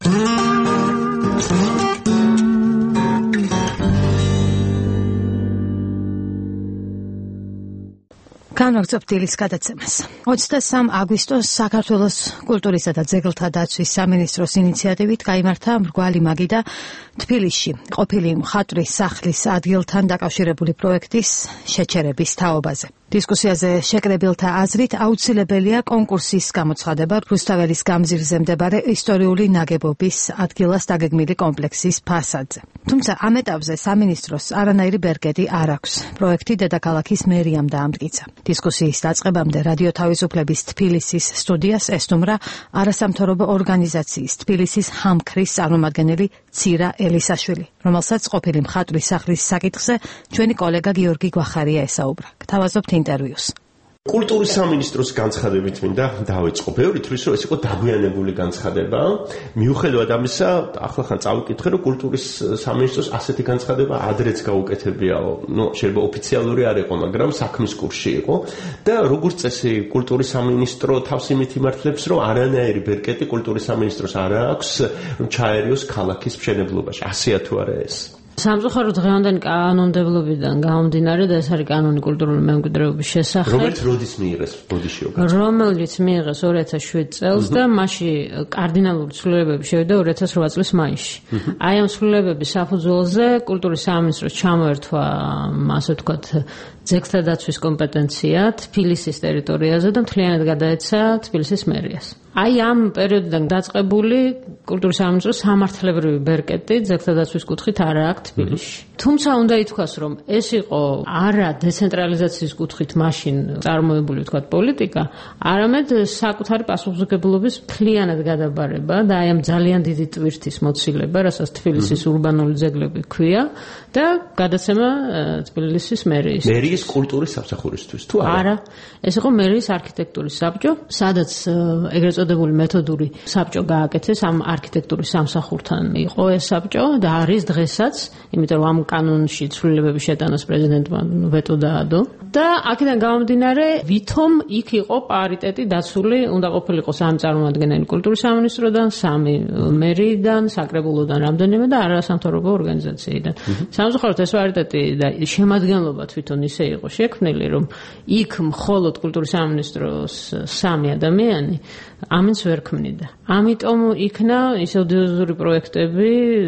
განვაგრძობთ დილის გადაცემას. ოცდასამი აგვისტოს საქართველოს კულტურისა და ძეგლთა დაცვის სამინისტროს ინიციატივით გაიმართა მრგვალი მაგი და თბილისში ყოფილი მხატვრის სახლის ადგილთან დაკავშირებული პროექტის შეჩერების თაობაზე. დისკუსიაზე შეკრებილთა აზრით აუცილებელია კონკურსის გამოცხადება რუსთაველის გამზირზე მდებარე ისტორიული ნაგებობის ადგილას დაგეგმილი კომპლექსის ფასადზე. თუმცა ამ ეტაპზე სამინისტროს არანაირი ბერკეტი არ აქვს. პროექტი დედაქალაქის მერიამ დაამტკიცა. დისკუსიის დაწყებამდე რადიო თავისუფლების თბილისის სტუდიას ესტუმრა არასამთავრობო ორგანიზაციის თბილისის ჰამქრის წარმომადგენელი ცირა ელისაშვილი, რომელსაც ყოფილი მხატვრის სახლის საკითხზე ჩვენი კოლეგა გიორგი გვახარია ესაუბრა. გთავაზობთ ინტერვიუს. კულტურის სამინისტროს განცხადებით მინდა დავიწყო. ბევრი თვლის რომ ეს იყო დაგვიანებული განცხადება. მიუხედავად ამისა, ახლა ხან წავიკითხე რომ კულტურის სამინისტროს ასეთი განცხადება ადრეც გაუკეთებიაო. ნუ შეიძლება ოფიციალური არ იყო, მაგრამ საქმის კურსში იყო და როგორც წესი კულტურის სამინისტრო თავს იმით იმართლებს, რომ არანაირი ბერკეტი კულტურის სამინისტროს არ აქვს რომ ჩაერიოს ქალაქის მშენებლობაში. ასეა თუ არა ეს? სამწუხაროდ დღევანდელი კანონმდებლობიდან გამომდინარე და ეს არის კანონი კულტურული მემკვიდრეობის შესახებ. რომელიც როდის მიიღეს ბოდიშიო? რომელიც მიიღეს ორი ათას შვიდი წელს და მასში კარდინალური ცვლილებები შევიდა ორი ათას რვა წლის მაისში. აი ამ ცვლილებების საფუძველზე კულტურის სამინისტროს ჩამოერთვა, ასე ვთქვათ, ძეგლთა დაცვის კომპეტენცია თბილისის ტერიტორიაზე და მთლიანად გადაეცა თბილისის მერიას. აი ამ პერიოდიდან დაწყებული კულტურის სამინისტროს სამართლებრივი ბერკეტი ძეგლთა დაცვის კუთხით არ აქვს თბილისში. თუმცა უნდა ითქვას, რომ ეს იყო არა დეცენტრალიზაციის კუთხით მაშინ წარმოებული ვთქვათ პოლიტიკა, არამედ საკუთარი პასუხისმგებლობის მთლიანად გადაბარება და აი ამ ძალიან დიდი ტვირთის მოცილება, რასაც თბილისის ურბანული ძეგლები ქვია და გადაცემა თბილისის მერიის. მერიის კულტურის სამსახურისთვის თუ არა? არა, ეს იყო მერიის არქიტექტურის საბჭო, სადაც ეგრეთ წოდებული მეთოდური საბჭო გააკეთეს, ამ არქიტექტურის სამსახურთან იყო ეს საბჭო და არის დღესაც, იმიტომ რომ ამ კანონში ცვლილებების შეტანას პრეზიდენტმა ვეტო დაადო და აქედან გამომდინარე, ვითომ იქ იყო პარიტეტი დაცული, უნდა ყოფილიყო სამი წარმომადგენელი კულტურის სამინისტროდან, სამი მერიიდან, საკრებულოდან რამდენიმე და არასამთავრობო ორგანიზაციიდან. სამწუხაროდ ეს პარიტეტი და შემადგენლობა თვითონ ისე იყო შექმნილი, რომ იქ მხოლოდ კულტურის სამინისტროს სამი ადამიანი ამინს ვერ ქმნიდა. ამიტომ იქნა ის ოდიოზური პროექტები,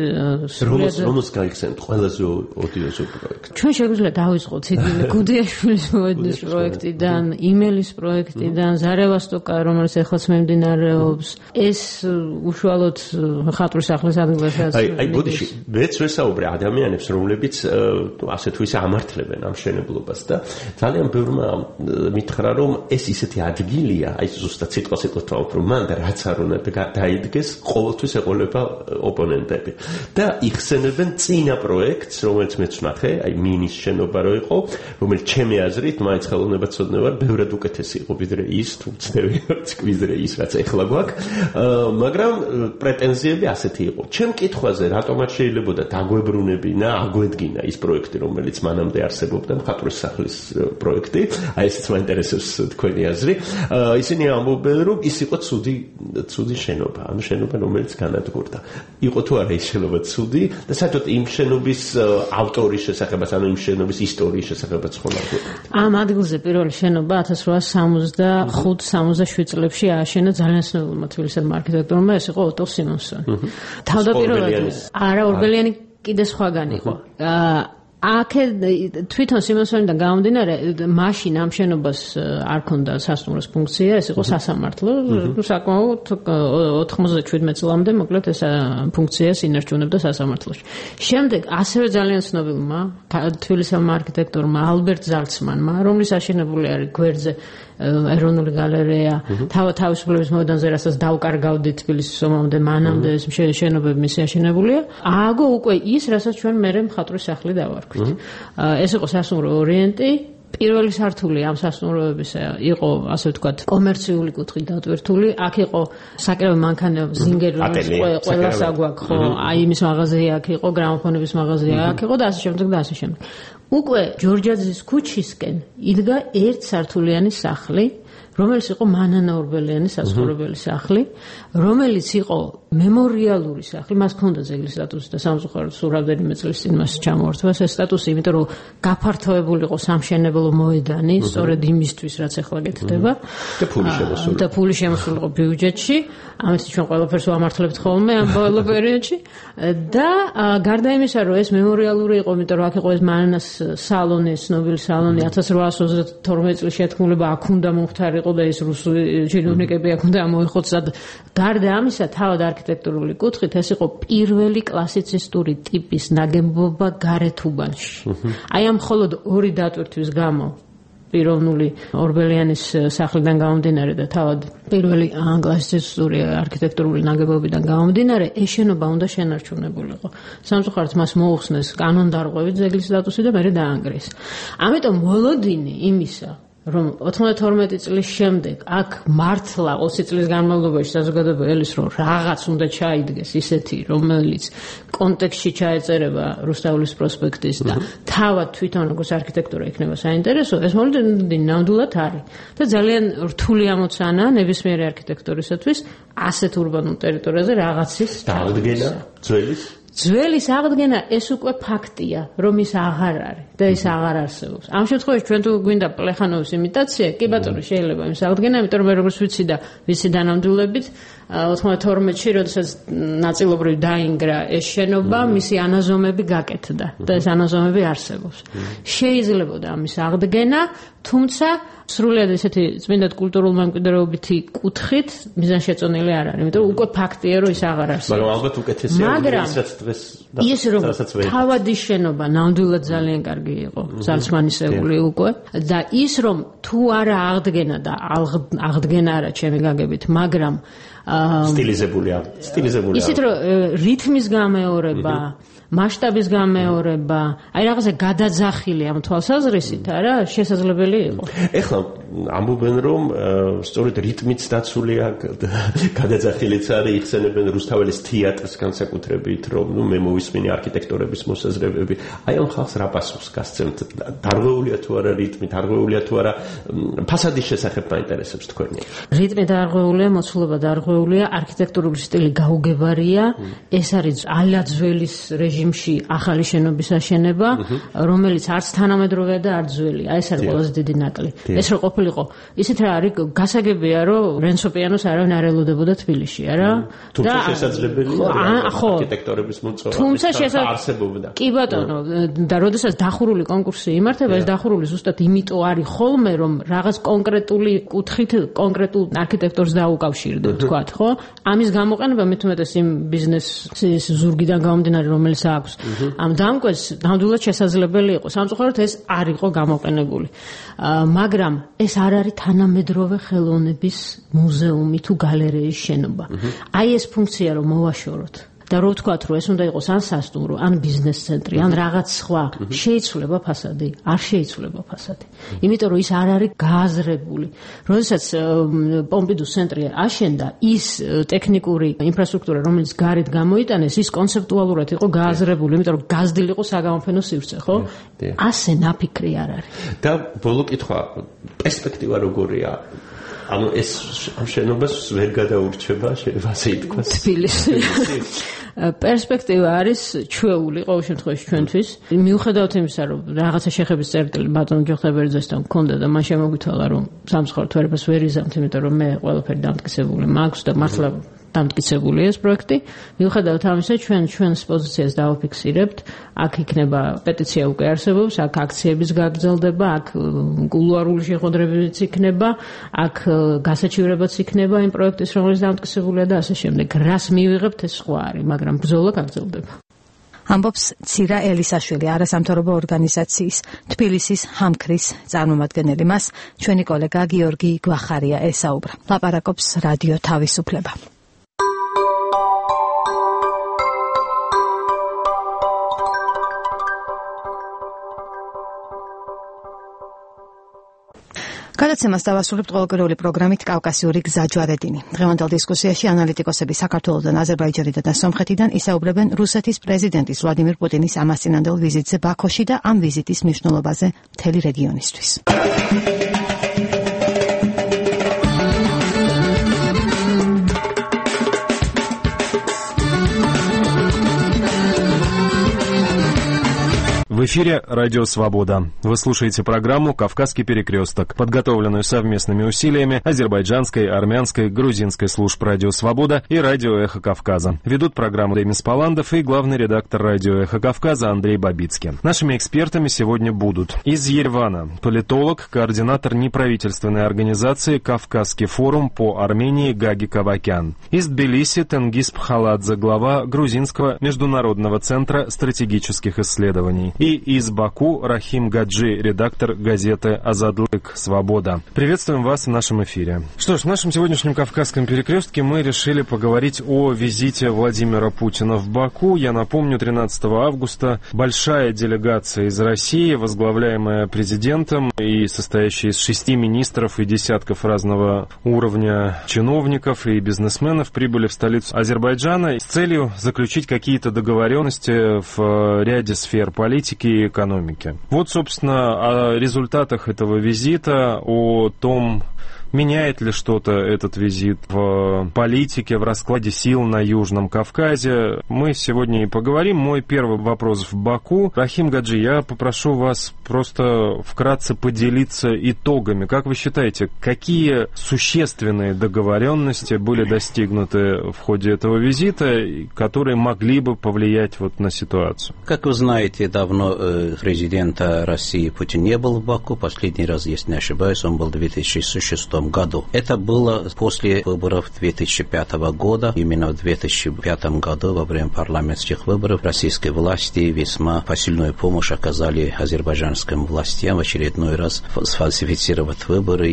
რომელს რომელს გაიხსენებთ ყველაზე ოდიოზური პროექტი. ჩვენ შეგვიძლია დავიწყოთ ციკლი გუდიაშვილის მოედნის პროექტიდან, იმელის პროექტიდან, ზარევასტოკა, რომელიც ეხლაც მიმდინარეობს, ეს უშუალოდ მხატვრის სახლის ადგილასაც. აი, აი ბოდიში, მეც ვესაუბრე ადამიანებს, რომლებიც ასე თუ ისე ამართლებენ ამ მშენებლობას და ძალიან ბევრმა მითხრა, რომ ეს ისეთი ადგილია, აი ზუსტად სიტყვა-სიტყვით რომ მან და რაც არ უნდა დაიდგეს, ყოველთვის ეყოლება ოპონენტები. და იხსენებენ წინა პროექტს, რომელიც მეც ვნახე, აი მინის შენობა რო იყო, რომელიც ჩემი აზრით მაინც ხელოვნებაცოდნე ვარ, ბევრად უკეთესი იყო ვიდრე ის, თუ ვწდები ვიდრე ის, რაც ეხლა გვაქვს, მაგრამ პრეტენზიები ასეთი იყო. ჩემ კითხვაზე, რატომ არ შეიძლებოდა დაგვებრუნებინა, აგვედგინა ის პროექტი, რომელიც მანამდე არსებობდა, მხატვრის სახლის პროექტი, აი ესეც მაინტერესებს თქვენი აზრი. ისინი ამბობენ, რომ ის იყო ცუდი ცუდი შენობა, ანუ შენობა რომელიც განადგურდა. იყო თუ არა ის შენობა ცუდი და საერთოდ იმ შენობის ავტორის შესახებაც, ანუ იმ შენობის ისტორიის შესახებაც ხო ნახეთ. ამ ადგილზე პირველი შენობა ათას რვაას სამოცდახუთ სამოცდაშვიდ წლებში ააშენა ძალიან ცნობილმა თბილისელმა არქიტექტორმა, ეს იყო ოტო სიმონსონი. თავდაპირველად არა ორბელიანი კიდე სხვაგან იყო. აქე თვითონ სიმონსონიდან გამომდინარე, მაშინ ამ შენობას არ ქონდა სასტუმროს ფუნქცია, ეს იყო სასამართლო, საკმაოდ ოთხმოცდაშვიდ წლამდე მოკლედ ეს ფუნქციას ინარჩუნებდა სასამართლოში. შემდეგ ასევე ძალიან ცნობილმა თბილისელმა არქიტექტორმა ალბერტ ზალცმანმა, რომლის აშენებული არის გვერდზე ეროვნული გალერეა, თავისუფლების მოედანზე, რასაც დავკარგავდით თბილისის ომამდე, მანამდე ეს შენობები მისი აშენებულია. ააგო უკვე ის, რასაც ჩვენ მერე მხატვრის სახლი დავარქვით. ეს იყო სასტუმრო ორიენტი, პირველი სართული ამ სასტუმროებისა იყო, ასე ვთქვათ, კომერციული კუთხით დატვირთული. აქ იყო საკრავი მანქანები, ზინგერი, ყველას აგვაქვს, ხო, აი იმის მაღაზია აქ იყო, გრამოფონების მაღაზია აქ იყო და ასე შემდეგ და ასე შემდეგ. უკვე ჯორჯაძის ქუჩისკენ იდგა ერთსართულიანი სახლი, რომელიც იყო მანანა ორბელიანის საცხოვრებელი სახლი, რომელიც იყო მემორიალური სახლი, მას ჰქონდა ძეგლის სტატუსი და სამწუხაროდ სულ რამდენიმე წლის წინ მას ჩამოართვა ეს სტატუსი, იმიტომ რომ გაფართოებული იყო სამშენებლო მოედანი, სწორედ იმისთვის, რაც ახლა გეთდება. და ფული შემოსული. და ფული შემოსული იყო ბიუჯეტში, ამით ჩვენ ყველაფერს ვამართლებთ ხოლმე ამ ბოლო პერიოდში და გარდა იმისა, რომ ეს მემორიალური იყო, იმიტომ რომ აქ იყო ეს მანანას სალონი, ცნობილი სალონი ათას რვაასი ოცდათორმეტი წლის შეთქმულება აქ უნდა მომხდარი და ეს რუსული ჩინოვნიკები აქ უნდა მოიხოცდა. გარდა ამისა, თავად არქიტექტურული კუთხით ეს იყო პირველი კლასიცისტური ტიპის ნაგებობა გარეთუბანში. აი ამ მხოლოდ ორი დატვირთვის გამო პიროვნული ორბელიანის სახლიდან გამომდინარე და თავად პირველი კლასიცისტური არქიტექტურული ნაგებობიდან გამომდინარე, ეს შენობა უნდა შენარჩუნებულიყო. სამწუხაროდ მას მოუხსნეს კანონდარღვევით ძეგლის სტატუსი და მერე დაანგრიეს. ამიტომ მოლოდინი იმისა, რომ ოთხმოცდათორმეტი წლის შემდეგ აქ მართლა ოცი წლის განმავლობაში საზოგადოება ელის რომ რაღაც უნდა ჩაიდგეს ისეთი, რომელიც კონტექსტში ჩაეწერება რუსთაველის პროსპექტის და თავად თვითონ როგორც არქიტექტურა იქნება საინტერესო, ეს მოლოდინი ნამდვილად არის და ძალიან რთული ამოცანა ნებისმიერი არქიტექტურისათვის ასეთ ურბანულ ტერიტორიაზე რაღაცის დაადგენა ძველის ძველის აღდგენა ეს უკვე ფაქტია, რომ ის აღარ არის და ის აღარ არსებობს. ამ შემთხვევაში ჩვენ თუ გვინდა პლეხანოვის იმიტაცია, კი ბატონო, შეიძლება იმის აღდგენა, იმიტომ რომ მე როგორც ვიცი და ვიცი დანამდვილებით, ოთხმოცდათორმეტში, როდესაც ნაწილობრივ დაინგრა ეს შენობა, მისი ანაზომები გაკეთდა და ეს ანაზომები არსებობს. შეიძლებოდა ამის აღდგენა, თუმცა სრულად ესეთი წმინდად კულტურულ მემკვიდრეობითი კუთხით მიზანშეწონილი არ არის, იმიტომ რომ უკვე ფაქტია, რომ ის აღარ არსებობს. მაგრამ ალბათ უკეთესია ვიდრე დღეს ის რომ თავადი შენობა ნამდვილად ძალიან კარგი იყო, ძალსმანისეული უკვე და ის რომ თუ არა აღდგენა და აღდგენა არა ჩემი გაგებით, მაგრამ სტილიზებული სტილიზებული ისეთ რომ რითმის გამეორება, მასშტაბის გამეორება, აი რაღაცა გადაძახილი ამ თვალსაზრისით არა შესაძლებელი იყო. ეხლა ამბობენ რომ სწორედ რიტმიც დაცულია, გადაძახილიც არის, იხსენებენ რუსთაველის თეატრს განსაკუთრებით, რომ ნუ მე მოვისმინე არქიტექტორების მოსაზრებები. აი ამ ხალხს რა პასუხს გასცემთ? დარღვეულია თუ არა რიტმი, დარღვეულია თუ არა ფასადის შესახებ მაინტერესებს თქვენი. რიტმი დარღვეულია, მოცულობა დარღვეულია, არქიტექტურული სტილი გაუგებარია, ეს არის ალა ძველის რეჟიმში ახალი შენობის აშენება, რომელიც არც თანამედროვეა და არც ძველია. ეს არის ყველაზე დიდი ნაკლი. ეს რო ყოფილიყო, ისეთ რა არის, გასაგებია, რომ რენცო პიანოს არავინ არ ელოდებოდა თბილისში, არა? თუმცა შესაძლებელია არქიტექტორების მოწვევა არსებობდა. კი ბატონო, და როდესაც დახურული კონკურსი იმართება, ეს დახურული ზუსტად იმიტომ არის ხოლმე, რომ რაღაც კონკრეტული კუთხით კონკრეტულ არქიტექტორს დაუკავშირდეთ, თქვათ, ხო? ამის გამოყენება მით უმეტეს იმ ბიზნესის ზურგიდან გამომდინარე, რომელიც აქვს. ამ დამკვეთს ნამდვილად შესაძლებელი იყო. სამწუხაროდ ეს არ იყო გამოყენებული. მაგრამ ეს არ არის თანამედროვე ხელოვნების მუზეუმი თუ გალერეის შენობა. აი ეს ფუნქცია რომ მოვაშოროთ და რო ვთქვათ, რომ ეს უნდა იყოს ან სასტუმრო, ან ბიზნეს ცენტრი, ან რაღაც სხვა, შეიცვლება ფასადი, არ შეიცვლება ფასადი. იმიტომ რომ ის არ არის გააზრებული. როდესაც პომპიდუს ცენტრი აშენდა, ის ტექნიკური ინფრასტრუქტურა, რომელიც გარეთ გამოიტანეს, ის კონცეპტუალურად იყო გააზრებული, იმიტომ რომ გაზრდილი იყო საგამოფენო სივრცე, ხო? ასე ნაფიქრი არ არის. და ბოლო კითხვა, პერსპექტივა როგორია? ანუ ეს ამ შენობას ვერ გადაურჩება, შეიძლება ასე ითქვას. თბილისი. პერსპექტივა არის ჩვეული ყოველ შემთხვევაში ჩვენთვის. მიუხედავად იმისა, რომ რაღაცა შეხების წერტილი ბატონ ჯოხებერძესთან მქონდა და მან შემოგვითვალა, რომ სამწუხაროდ ვერაფერს ვერ იზამთ, იმიტომ რომ მე ყველაფერი დამტკიცებული მაქვს და მართლა დამტკიცებული ეს პროექტი. მიუხედავად ამისა, ჩვენ ჩვენს პოზიციას დავაფიქსირებთ. აქ იქნება პეტიცია უკვე არსებობს, აქ აქციების გაგრძელდება, აქ კულუარული შეხვედრებიც იქნება, აქ გასაჩივრებაც იქნება იმ პროექტის, რომელიც დამტკიცებულია და ასე შემდეგ. რას მივიღებთ ეს სხვა არის, მაგრამ ბრძოლა გაგრძელდება. ამბობს ცირა ელისაშვილი, არასამთავრობო ორგანიზაციის თბილისის ჰამქრის წარმომადგენელი. მას ჩვენი კოლეგა გიორგი გვახარია ესაუბრა. ლაპარაკობს რადიო თავისუფლება. გადაცემას დავასრულებთ ყოველკვირეული პროგრამით კავკასიური გზა ჯვარედინი. დღევანდელ დისკუსიაში ანალიტიკოსები საქართველოსთან, აზერბაიჯანიდან და სომხეთიდან ისაუბრებენ რუსეთის პრეზიდენტის ვლადიმირ პუტინის ამასწინანდელ ვიზიტზე ბაქოში და ამ ვიზიტის მნიშვნელობაზე მთელი რეგიონისთვის. В эфире «Радио Свобода». Вы слушаете программу «Кавказский перекресток», подготовленную совместными усилиями азербайджанской, армянской, грузинской служб «Радио Свобода» и «Радио Эхо Кавказа». Ведут программу Демис Паландов и главный редактор «Радио Эхо Кавказа» Андрей Бабицкий. Нашими экспертами сегодня будут из Еревана политолог, координатор неправительственной организации «Кавказский форум по Армении» Гаги Кавакян. Из Тбилиси Тенгиз Пхаладзе, глава Грузинского международного центра стратегических исследований. И из Баку Рахим Гаджи, редактор газеты «Азадлык. Свобода». Приветствуем вас в нашем эфире. Что ж, в нашем сегодняшнем Кавказском перекрестке мы решили поговорить о визите Владимира Путина в Баку. Я напомню, тринадцатого августа большая делегация из России, возглавляемая президентом и состоящая из шести министров и десятков разного уровня чиновников и бизнесменов, прибыли в столицу Азербайджана с целью заключить какие-то договоренности в ряде сфер политики и экономики. Вот, собственно, о результатах этого визита, о том, меняет ли что-то этот визит в политике, в раскладе сил на Южном Кавказе, мы сегодня и поговорим. Мой первый вопрос в Баку. Рахим Гаджи, я попрошу вас просто вкратце поделиться итогами. Как вы считаете, какие существенные договоренности были достигнуты в ходе этого визита, которые могли бы повлиять вот на ситуацию? Как вы знаете, давно э, президента России Путин не был в Баку. Последний раз, если не ошибаюсь, он был в две тысячи шестом году. Это было после выборов две тысячи пятого года. Именно в две тысячи пятом году, во время парламентских выборов, российские власти весьма посильную помощь оказали азербайджанским властям в очередной раз сфальсифицировать выборы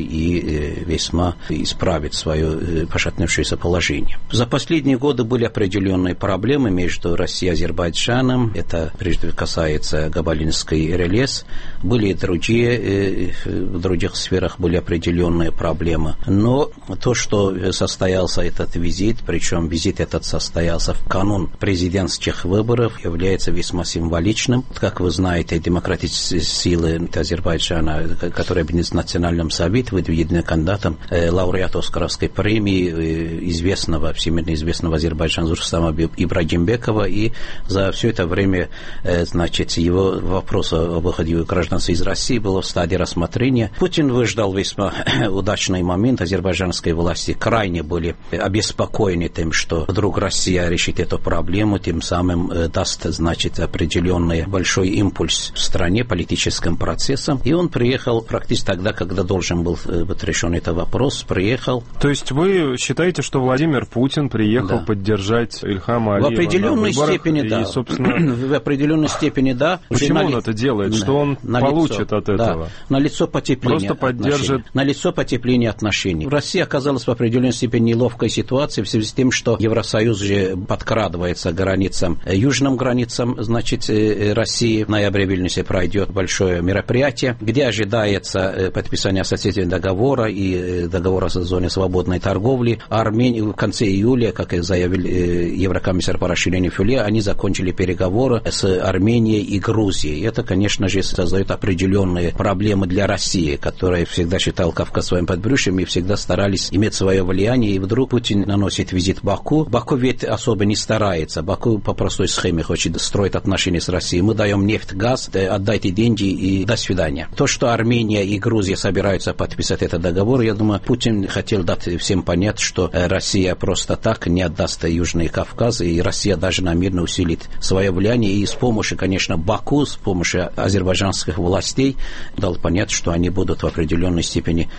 и весьма исправить свое пошатнувшееся положение. За последние годы были определенные проблемы между Россией и Азербайджаном. Это прежде касается Габалинской РЛС. Были и другие, в других сферах были определенные проблемы. Но то, что состоялся этот визит, причем визит этот состоялся в канун президентских выборов, является весьма символичным. Как вы знаете, демократические силы Азербайджана, которые в Национальном совете выдвинены кандидатом лауреата Оскаровской премии, известного, всемирно известного азербайджанца Рустама Ибрагимбекова, и за все это время, значит, его вопрос о выходе гражданства из России был в стадии рассмотрения. Путин выждал весьма удачно момент. Азербайджанские власти крайне были обеспокоены тем, что вдруг Россия решит эту проблему, тем самым даст, значит, определенный большой импульс в стране политическим процессам. И он приехал практически тогда, когда должен был быть решен этот вопрос, приехал. То есть вы считаете, что Владимир Путин приехал да. поддержать Ильхама Алиева? В определенной степени, и, да. Собственно... В определенной степени, да. Почему на он ли... это делает? Что он на получит лицо, от этого? Да. На лицо потепление. Просто поддержит... На лицо потепление отношений. Россия оказалась в определенной степени неловкой ситуации в связи с тем, что Евросоюз же подкрадывается к границам, южным границам, значит, России. В ноябре в Вильнюсе пройдет большое мероприятие, где ожидается подписание ассоциативного договора и договора о зоне свободной торговли. Армения в конце июля, как заявил еврокомиссар по расширению Фюле, они закончили переговоры с Арменией и Грузией. Это, конечно же, создает определенные проблемы для России, которая всегда считала Кавказ своим подбрюшьем и всегда старались иметь свое влияние, и вдруг Путин наносит визит в Баку. Баку ведь особо не старается. Баку по простой схеме хочет строить отношения с Россией. Мы даем нефть, газ, отдайте деньги и до свидания. То, что Армения и Грузия собираются подписать этот договор, я думаю, Путин хотел дать всем понять, что Россия просто так не отдаст Южный Кавказ, и Россия даже намеренно усилит свое влияние, и с помощью, конечно, Баку, с помощью азербайджанских властей дал понять, что они будут в определенной степени тормозить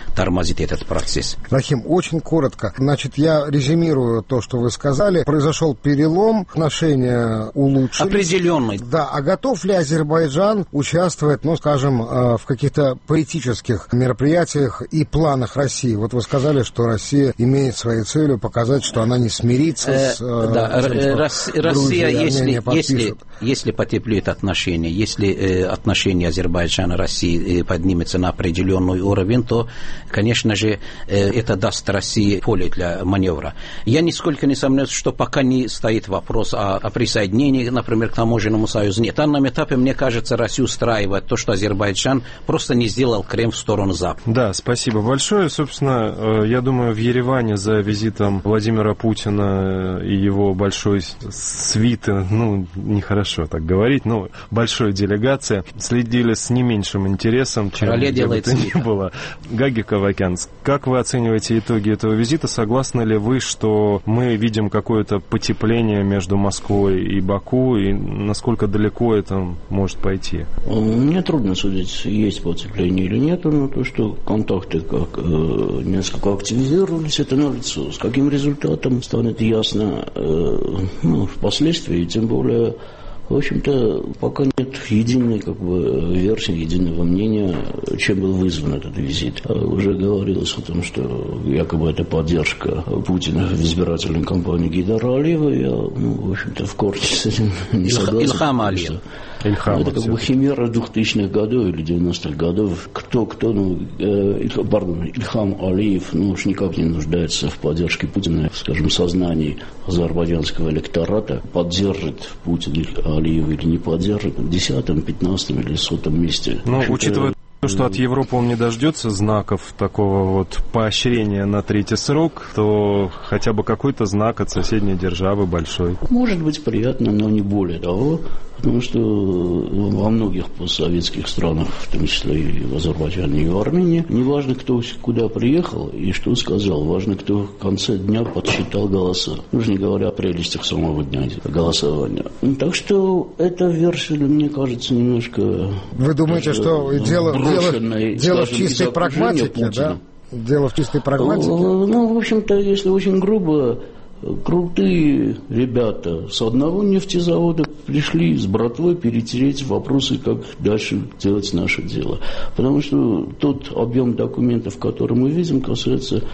тормозит этот процесс. Рахим, очень коротко. Значит, я резюмирую то, что вы сказали. Произошел перелом, отношения улучшились. Определенный. Да, а готов ли Азербайджан участвовать, ну, скажем, в каких-то политических мероприятиях и планах России? Вот вы сказали, что Россия имеет своей целью показать, что она не смирится с э, да, тем, что Рос, Грузия Россия, и Армения если, если, если потеплеют отношения, если э, отношения Азербайджана и России э, поднимутся на определенный уровень, то, конечно же, э, это даст России поле для маневра. Я нисколько не сомневаюсь, что пока не стоит вопрос о, о присоединении, например, к таможенному союзу. Нет, на данном этапе, мне кажется, Россию устраивает то, что Азербайджан просто не сделал крем в сторону Запада. Да, спасибо большое. Собственно, я думаю, в Ереване за визитом Владимира Путина и его большой свиты, ну, нехорошо так говорить, но большой делегации следили с не меньшим интересом, чем где бы то ни было. Гаги Кавакян, как вы оцениваете итоги этого визита? Согласны ли вы, что мы видим какое-то потепление между Москвой и Баку, и насколько далеко это может пойти? Мне трудно судить, есть потепление или нет, но то, что контакты как, э, несколько активизировались, это налицо. С каким результатом станет ясно э, ну, впоследствии, тем более, в общем-то, пока нет единой как бы, версии, единого мнения, чем был вызван этот визит. Уже говорилось о том, что якобы это поддержка Путина в избирательной кампании Гейдара Алиева. Я, ну, в общем-то, в корне с этим не согласен. Ильхам Алиев. Ильхам, это как бы химера двухтысячных годов или девяностых годов. Кто-кто, ну, э, пардон, Ильхам Алиев, ну, уж никак не нуждается в поддержке Путина, скажем, в сознании азербайджанского электората. Поддержит Путин Алиев или не поддержит в десятом, пятнадцатом или сотом месте. Ну, учитывая то, что от Европы он не дождется знаков такого вот поощрения на третий срок, то хотя бы какой-то знак от соседней державы большой. Может быть приятно, но не более того, потому что во многих постсоветских странах, в том числе и в Азербайджане, и в Армении, не важно, кто куда приехал и что сказал, важно, кто в конце дня подсчитал голоса. Уже не говоря о прелестях самого дня голосования. Так что эта версия, мне кажется, немножко... Вы думаете, что дело, дело, дело в чистой прагматике, да? Дело в чистой прагматике? Ну, в общем-то, если очень грубо, крутые ребята с одного нефтезавода пришли с братвой перетереть вопросы, как дальше делать наше дело. Потому что тот объем документов, который мы видим, касается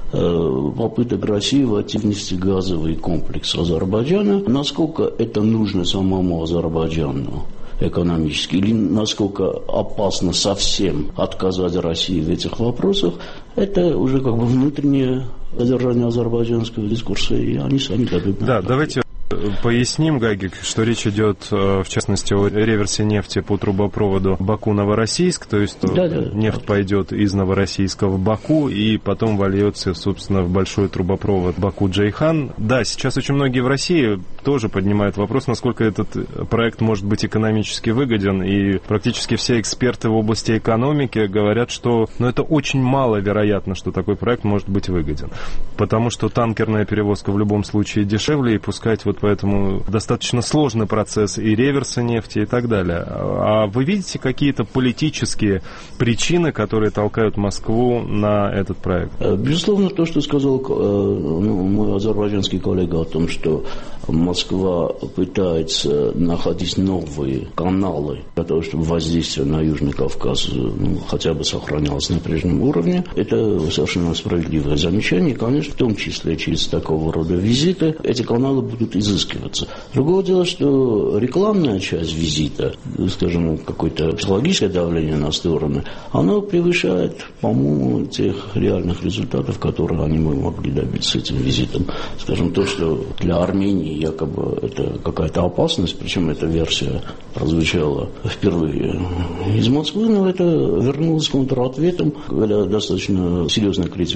э, попыток России войти в нефтегазовый комплекс Азербайджана. Насколько это нужно самому Азербайджану экономически, или насколько опасно совсем отказать России в этих вопросах, это уже как бы внутреннее содержание азербайджанского дискурса, и они сами дадут. Да, давайте поясним, Гагик, что речь идет, в частности, о реверсе нефти по трубопроводу Баку-Новороссийск, то есть да, да, нефть да. пойдет из Новороссийска в Баку и потом вольется, собственно, в большой трубопровод Баку-Джейхан. Да, сейчас очень многие в России тоже поднимают вопрос, насколько этот проект может быть экономически выгоден, и практически все эксперты в области экономики говорят, что ну, это очень маловероятно, что такой проект может быть выгоден, потому что танкерная перевозка в любом случае дешевле, и пускать вот поэтому достаточно сложный процесс и реверса нефти и так далее. А вы видите какие-то политические причины, которые толкают Москву на этот проект? Безусловно, то, что сказал ну, мой азербайджанский коллега о том, что Москва пытается находить новые каналы для того, чтобы воздействие на Южный Кавказ ну, хотя бы сохранялось на прежнем уровне. Это совершенно справедливое замечание. И, конечно, в том числе через такого рода визиты эти каналы будут изыскиваться. Другое дело, что рекламная часть визита, скажем, какое-то психологическое давление на стороны, оно превышает, по-моему, тех реальных результатов, которые они могли добиться этим визитом. Скажем, то, что для Армении якобы это какая-то опасность, причем эта версия прозвучала впервые из Москвы, но это вернулось контратветом, когда достаточно серьезная критика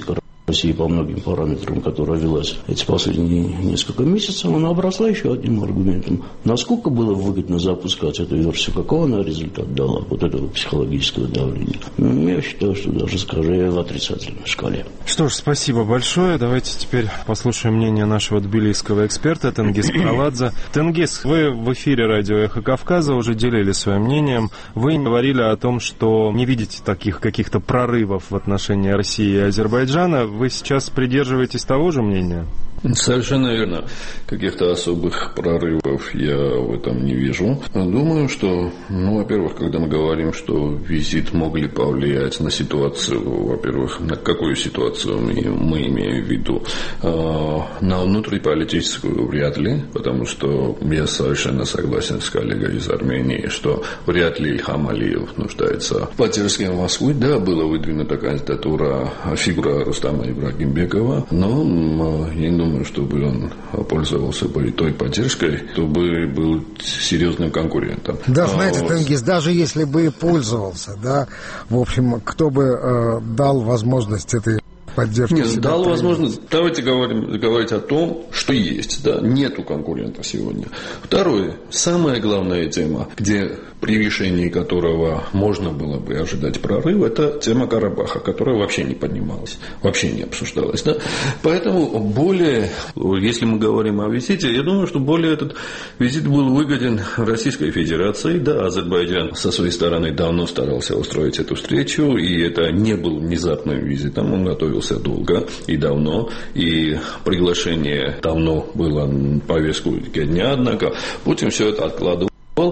России по многим параметрам, которая велась эти последние несколько месяцев, она обросла еще одним аргументом. Насколько было выгодно запускать эту версию, какого она результат дала, вот этого психологического давления? Ну, я считаю, что даже, скажем, в отрицательной шкале. Что ж, спасибо большое. Давайте теперь послушаем мнение нашего тбилисского эксперта Тенгиз Праладзе. Тенгиз, вы в эфире радио «Эхо Кавказа» уже делились своим мнением. Вы говорили о том, что не видите таких каких-то прорывов в отношении России и Азербайджана. Вы сейчас придерживаетесь того же мнения? Совершенно верно. Каких-то особых прорывов я в этом не вижу. Думаю, что, ну, во-первых, когда мы говорим, что визит мог ли повлиять на ситуацию, во-первых, на какую ситуацию мы, мы имеем в виду? На внутриполитическую вряд ли, потому что я совершенно согласен с коллегой из Армении, что вряд ли Ильхам Алиев нуждается в поддержке Москвы. Да, была выдвинута кандидатура, фигура Рустама Ибрагимбекова, но я не думаю, чтобы он пользовался бы той поддержкой, чтобы был серьезным конкурентом. Да, знаете, а, Тенгиз, даже если бы и пользовался, да, в общем, кто бы э, дал возможность этой поддержки? Нет, дал принять. Возможность. Давайте говорим, говорить о том, что есть, да, нету конкурента сегодня. Второе, самая главная тема, где при решении которого можно было бы ожидать прорыв, это тема Карабаха, которая вообще не поднималась, вообще не обсуждалась. Да? Поэтому более, если мы говорим о визите, я думаю, что более этот визит был выгоден Российской Федерации. Да, Азербайджан со своей стороны давно старался устроить эту встречу, и это не был внезапным визитом, он готовился долго и давно, и приглашение давно было на повестку дня, однако Путин все это откладывал.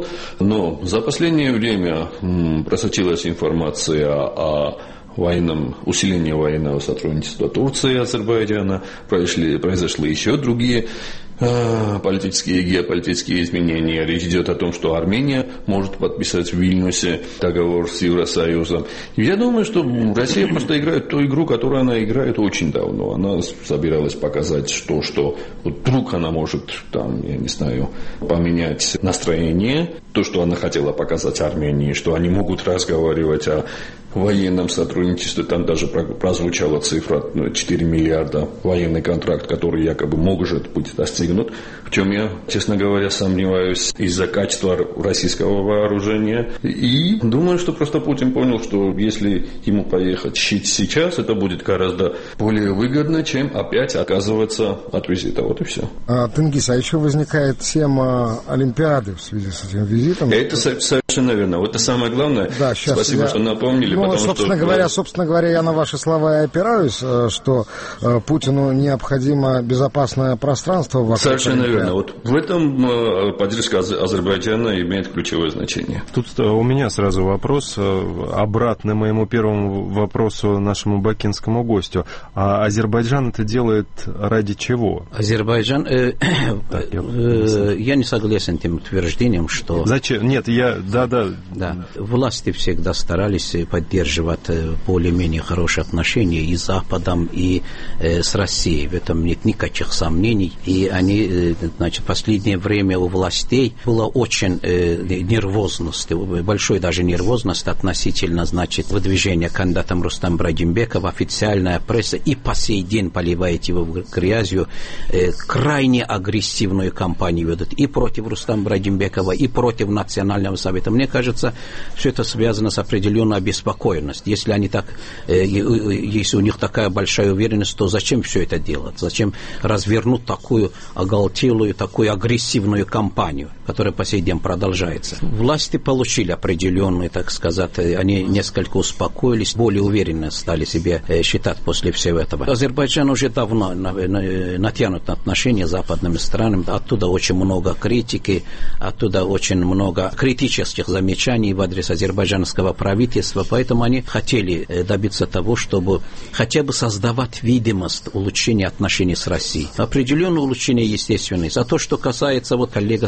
Но за последнее время просочилась информация о военном, усилении военного сотрудничества Турции и Азербайджана, произошли, произошли еще другие политические и геополитические изменения. Речь идет о том, что Армения может подписать в Вильнюсе договор с Евросоюзом. Я думаю, что Россия просто играет ту игру, которую она играет очень давно. Она собиралась показать, что, что вот вдруг она может, там, я не знаю, поменять настроение. То, что она хотела показать Армении, что они могут разговаривать о военном сотрудничестве, там даже прозвучала цифра четыре миллиарда, военный контракт, который якобы может быть достигнут, в чем я, честно говоря, сомневаюсь из-за качества российского вооружения. И думаю, что просто Путин понял, что если ему поехать сейчас, это будет гораздо более выгодно, чем опять отказываться от визита. Вот и все. А, Тенгиз, а еще возникает тема Олимпиады в связи с этим визитом. Это совершенно верно. Вот это самое главное. Да, Спасибо, я... что напомнили. Ну, собственно, что... говоря, собственно говоря, я на ваши слова и опираюсь, что Путину необходимо безопасное пространство вокруг. Совершенно верно. Вот в этом поддержка Азербайджана имеет ключевое значение. Тут у меня сразу вопрос, обратный моему первому вопросу нашему бакинскому гостю. А Азербайджан это делает ради чего? Азербайджан... Э, так, я... Э, я не согласен с тем утверждением, что... Зачем? Нет, я... Да, да. Да. Власти всегда старались поддерживать более-менее хорошие отношения и с Западом, и э, с Россией. В этом нет никаких сомнений. И они, э, значит, в последнее время у властей была очень э, нервозность, большой даже нервозность относительно, значит, выдвижения кандидатом Рустама Ибрагимбекова. Официальная пресса и по сей день поливает его грязью, э, крайне агрессивную кампанию ведут и против Рустама Ибрагимбекова, и против Национального совета. Мне кажется, все это связано с определенной обеспокоенностью. Если они так, э, если у них такая большая уверенность, то зачем все это делать? Зачем развернуть такую оголтелую, такую агрессивную кампанию, которая по сей день продолжается? Власти получили определенные, так сказать, они несколько успокоились, более уверенно стали себя считать после всего этого. Азербайджан уже давно натянут на отношения с западными странами, оттуда очень много критики, оттуда очень много критических замечаний в адрес азербайджанского правительства, поэтому они хотели добиться того, чтобы хотя бы создавать видимость улучшения отношений с Россией. Определенное улучшение естественное. А то, что касается, вот коллега сказал,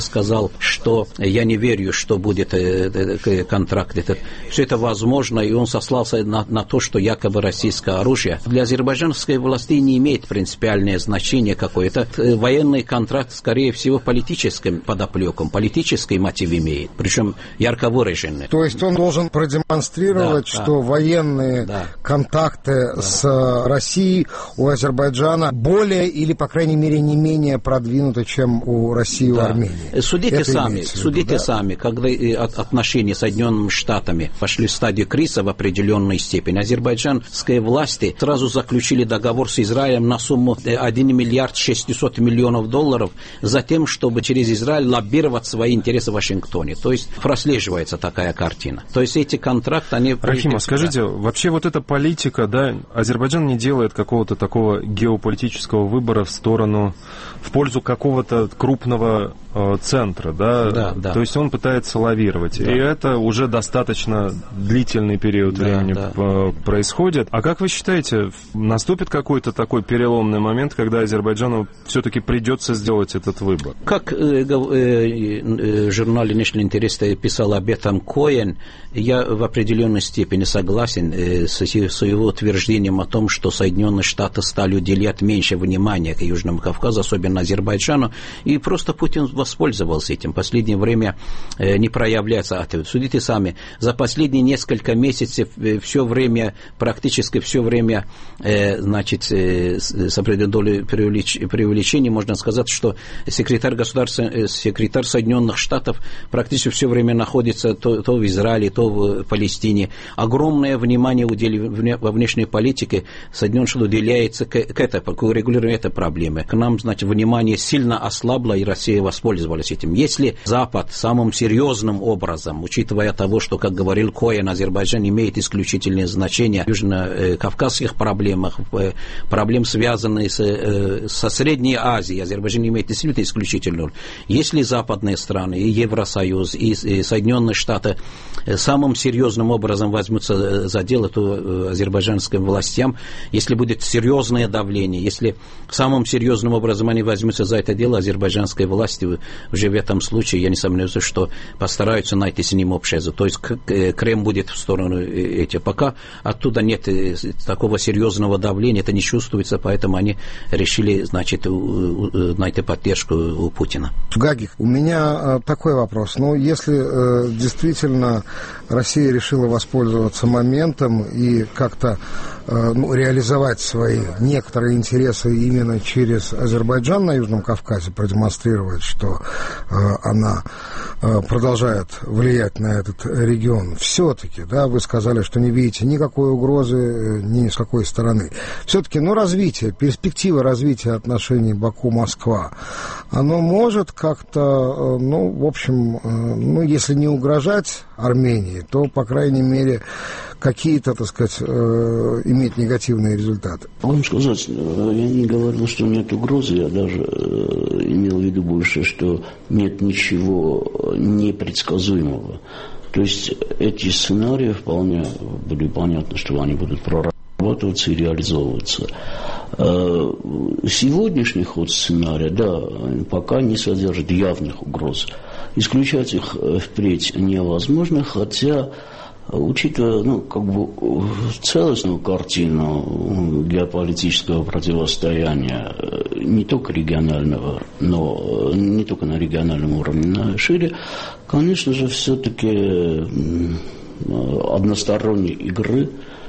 сказал, что я не верю, что будет контракт этот. Все это возможно, и он сослался на, на то, что якобы российское оружие для азербайджанской власти не имеет принципиальное значение какое-то. Военный контракт, скорее всего, политическим подоплеком, политический мотив имеет, причем ярко выраженный. То есть он должен продемонстрировать, да, что да. военные да. контакты да. с Россией у Азербайджана более или, по крайней мере, не менее продвинуты, чем у России и да. у Армении. Судите это сами, виду, судите да? сами, когда отношения с Соединенными Штатами пошли в стадию кризиса в определенной степени. Азербайджанские власти сразу заключили договор с Израилем на сумму один миллиард шестьсот миллионов долларов за тем, чтобы через Израиль лоббировать свои интересы в Вашингтоне. То есть прослеживается такая картина. То есть эти контракты, они... Рахима, скажите, вообще вот эта политика, да, Азербайджан не делает какого-то такого геополитического выбора в сторону, в пользу какого-то крупного э, центра, да? Да, да. То есть он пытается лавировать. Да. И это уже достаточно длительный период да, времени да. происходит. А как вы считаете, наступит какой-то такой переломный момент, когда Азербайджану все-таки придется сделать этот выбор? Как э, э, э, журнал National Interest писал об этом Коэн, я в определенной степени согласен э, с, с его утверждением о том, что Соединенные Штаты стали уделять меньше внимания к Южному Кавказу, особенно Азербайджану, и просто Путин воспользовался этим. В последнее время э, не проявляется ответ. Судите сами, за последние несколько месяцев э, все время, практически все время, э, значит, э, с определенной долей преувелич, преувеличения можно сказать, что секретарь государства, э, секретарь Соединенных Штатов практически все время находится то, то в Израиле, то в Палестине. Огромное внимание удели, во внешней политике Соединенных Штатов уделяется к, к этой, к урегулированию этой проблемы. К нам, значит, внимание сильно ослабло, и Россия воспользовалась этим. Если Запад самым серьезным образом, учитывая того, что, как говорил Коэн, Азербайджан имеет исключительное значение в южно-кавказских проблемах, проблем, связанных с, со Средней Азией, Азербайджан имеет действительно исключительную роль. Если западные страны, и Евросоюз, и Соединенные Штаты самым серьезным образом возьмутся за дело, то азербайджанским властям, если будет серьезное давление, если самым серьезным образом они возьмутся за это дело, азербайджанские власти уже в этом случае, я не сомневаюсь, что постараются найти с ним общее. То есть Крем будет в сторону этих. Пока оттуда нет такого серьезного давления, это не чувствуется, поэтому они решили, значит, найти поддержку у Путина. Гагик, у меня такой вопрос. Ну, если э, действительно Россия решила воспользоваться моментом и как-то э, ну, реализовать свои некоторые интересы именно через Азербайджан на Южном Кавказе, продемонстрировать, что э, она э, продолжает влиять на этот регион, все-таки, да, вы сказали, что не видите никакой угрозы э, ни с какой стороны. Все-таки, ну, развитие, перспектива развития отношений Баку-Москва, оно может как-то, э, ну, в общем, э, ну, если не угрожать Армении, то, по крайней мере, какие-то, так сказать, э, иметь негативные результаты. Вам сказать, я не говорил, что нет угрозы, я даже э, имел в виду больше, что нет ничего непредсказуемого. То есть эти сценарии вполне были понятны, что они будут прорабатываться и реализовываться. Э, сегодняшний ход сценария, да, пока не содержит явных угроз. Исключать их впредь невозможно, хотя, учитывая, ну, как бы целостную картину геополитического противостояния, не только регионального, но не только на региональном уровне, но шире, конечно же, все-таки односторонней игры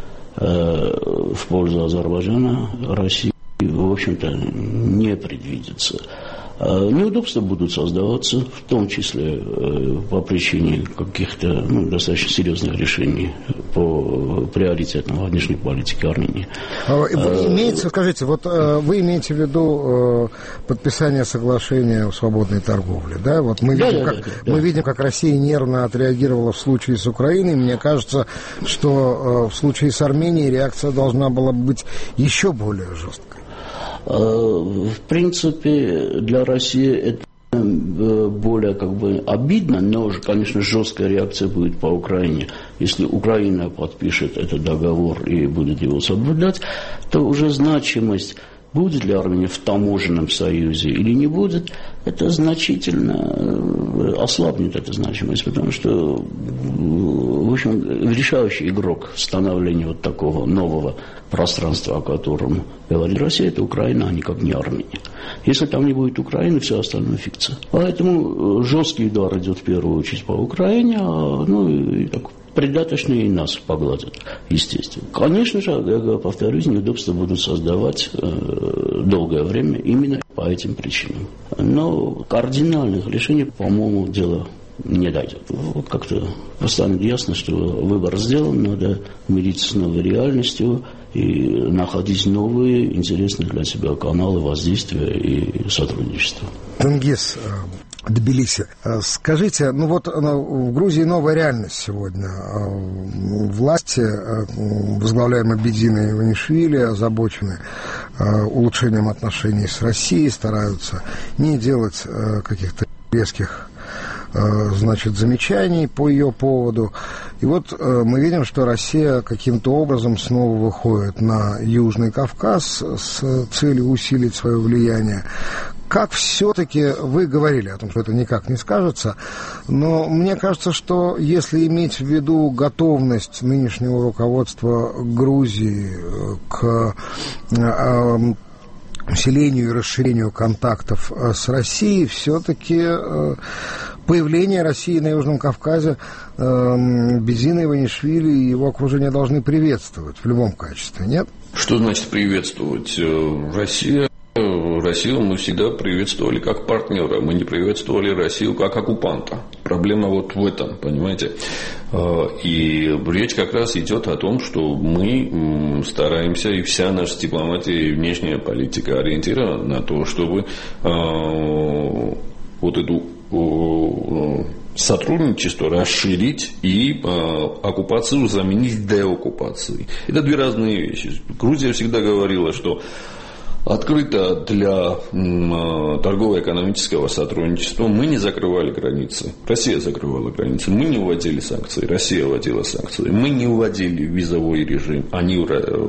в пользу Азербайджана России, в общем-то, не предвидится. Неудобства будут создаваться, в том числе э, по причине каких-то, ну, достаточно серьезных решений по приоритетам внешней политики Армении. Имеется, скажите, вот э, вы имеете в виду э, подписание соглашения о свободной торговле, да? Вот мы, да, видим, да, как, да, да. мы видим, как Россия нервно отреагировала в случае с Украиной. Мне кажется, что э, в случае с Арменией реакция должна была быть еще более жесткой. В принципе, для России это более как бы обидно, но, конечно, жесткая реакция будет по Украине. Если Украина подпишет этот договор и будет его соблюдать, то уже значимость будет ли Армения в таможенном союзе или не будет, это значительно ослабнет эту значимость, потому что, в общем, решающий игрок становления вот такого нового пространства, о котором говорит Россия, это Украина, а никак не Армения. Если там не будет Украины, все остальное фикция. Поэтому жесткий удар идет в первую очередь по Украине, а, ну и так придаточно и нас погладят, естественно. Конечно же, я повторюсь, неудобства будут создавать э, долгое время именно по этим причинам. Но кардинальных решений, по-моему, дело не дойдет. Вот как-то станет ясно, что выбор сделан, надо мириться с новой реальностью и находить новые интересные для себя каналы воздействия и сотрудничества. Тенгиз, Тбилиси. Скажите, ну вот в Грузии новая реальность сегодня. Власти, возглавляемые Бединой Иванишвили, озабочены улучшением отношений с Россией, стараются не делать каких-то резких, значит, замечаний по ее поводу. И вот мы видим, что Россия каким-то образом снова выходит на Южный Кавказ с целью усилить свое влияние. Как все-таки вы говорили о том, что это никак не скажется, но мне кажется, что если иметь в виду готовность нынешнего руководства Грузии к усилению и расширению контактов с Россией, все-таки появление России на Южном Кавказе Бедина Иванишвили и его окружение должны приветствовать в любом качестве, нет? Что значит приветствовать? Россия Россию мы всегда приветствовали как партнера, мы не приветствовали Россию как оккупанта. Проблема вот в этом, понимаете? И речь как раз идет о том, что мы стараемся, и вся наша дипломатия и внешняя политика ориентирована на то, чтобы вот эту сотрудничество расширить и э, оккупацию заменить деоккупацией. Это две разные вещи. Грузия всегда говорила, что открыто для м, торгово-экономического сотрудничества. Мы не закрывали границы. Россия закрывала границы. Мы не вводили санкции. Россия вводила санкции. Мы не вводили визовой режим. Они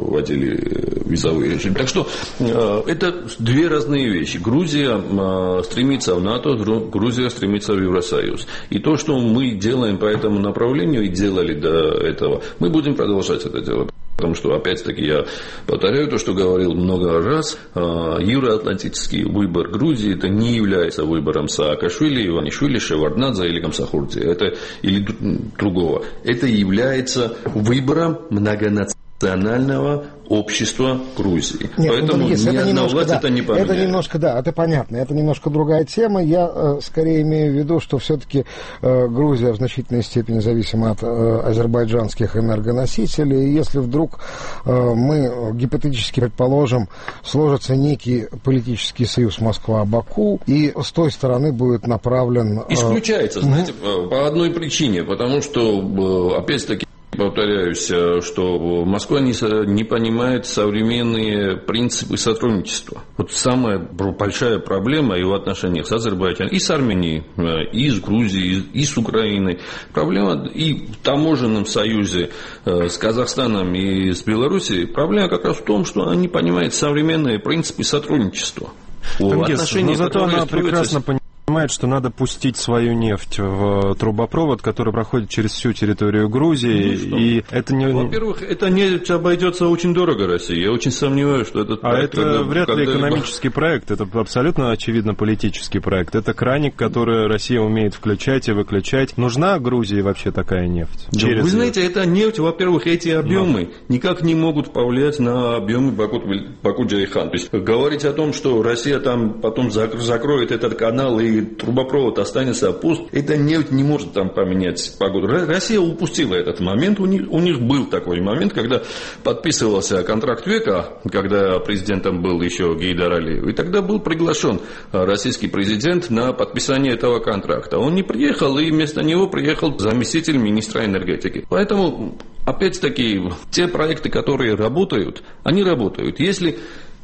вводили визовый режим. Так что э, это две разные вещи. Грузия э, стремится в НАТО, Грузия стремится в Евросоюз. И то, что мы делаем по этому направлению и делали до этого, мы будем продолжать это делать. Потому что, опять-таки, я повторяю то, что говорил много раз, евроатлантический выбор Грузии это не является выбором Саакашвили, Иванишвили, Шеварднадзе или Комсохурдзе, это, или другого. Это является выбором многонационального общества Грузии. Нет, поэтому ну, ни одна власть да, это не поменяет. Это немножко, да, это понятно, это немножко другая тема. Я э, скорее имею в виду, что все-таки э, Грузия в значительной степени зависима от э, азербайджанских энергоносителей. И если вдруг э, мы гипотетически предположим, сложится некий политический союз Москва-Баку, и с той стороны будет направлен... Э, Исключается, знаете, mm-hmm. по одной причине, потому что, опять-таки, повторяюсь, что Москва не, не понимает современные принципы сотрудничества. Вот самая большая проблема и в отношениях с Азербайджаном, и с Арменией, и с Грузией, и с Украиной. Проблема и в таможенном союзе с Казахстаном и с Белоруссией. Проблема как раз в том, что она не понимает современные принципы сотрудничества. Тенгиз, но зато она прекрасно понимает. Понимает, что надо пустить свою нефть в трубопровод, который проходит через всю территорию Грузии, ну, и это не... Во-первых, это не обойдется очень дорого России. Я очень сомневаюсь, что этот а проект... А это когда, вряд когда ли экономический проект, это абсолютно очевидно политический проект. Это краник, который Россия умеет включать и выключать. Нужна Грузии вообще такая нефть? Да, через вы знаете, эта нефть, во-первых, эти объемы Но. никак не могут повлиять на объемы Баку-Джайхан. То есть говорить о том, что Россия там потом закроет этот канал и трубопровод останется пуст, эта нефть не может там поменять погоду. Россия упустила этот момент. У них, у них был такой момент, когда подписывался контракт века, когда президентом был еще Гейдар Алиев. И тогда был приглашен российский президент на подписание этого контракта. Он не приехал, и вместо него приехал заместитель министра энергетики. Поэтому, опять-таки, те проекты, которые работают, они работают. Если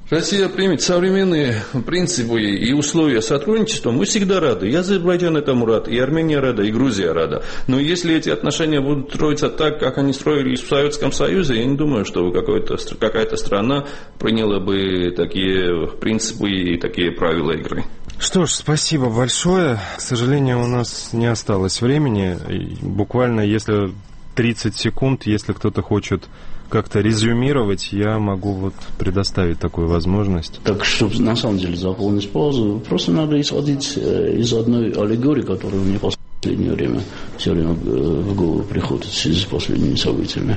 Россия примет современные принципы и условия сотрудничества, мы всегда рады. И Азербайджан этому рад, и Армения рада, и Грузия рада. Но если эти отношения будут строиться так, как они строились в Советском Союзе, я не думаю, что какая-то страна приняла бы такие принципы и такие правила игры. Что ж, спасибо большое. К сожалению, у нас не осталось времени. Буквально, если тридцать секунд, если кто-то хочет как-то резюмировать, я могу вот предоставить такую возможность. Так, чтобы на самом деле заполнить паузу, просто надо исходить из одной аллегории, которая мне в последнее время все время в голову приходит в связи с последними событиями.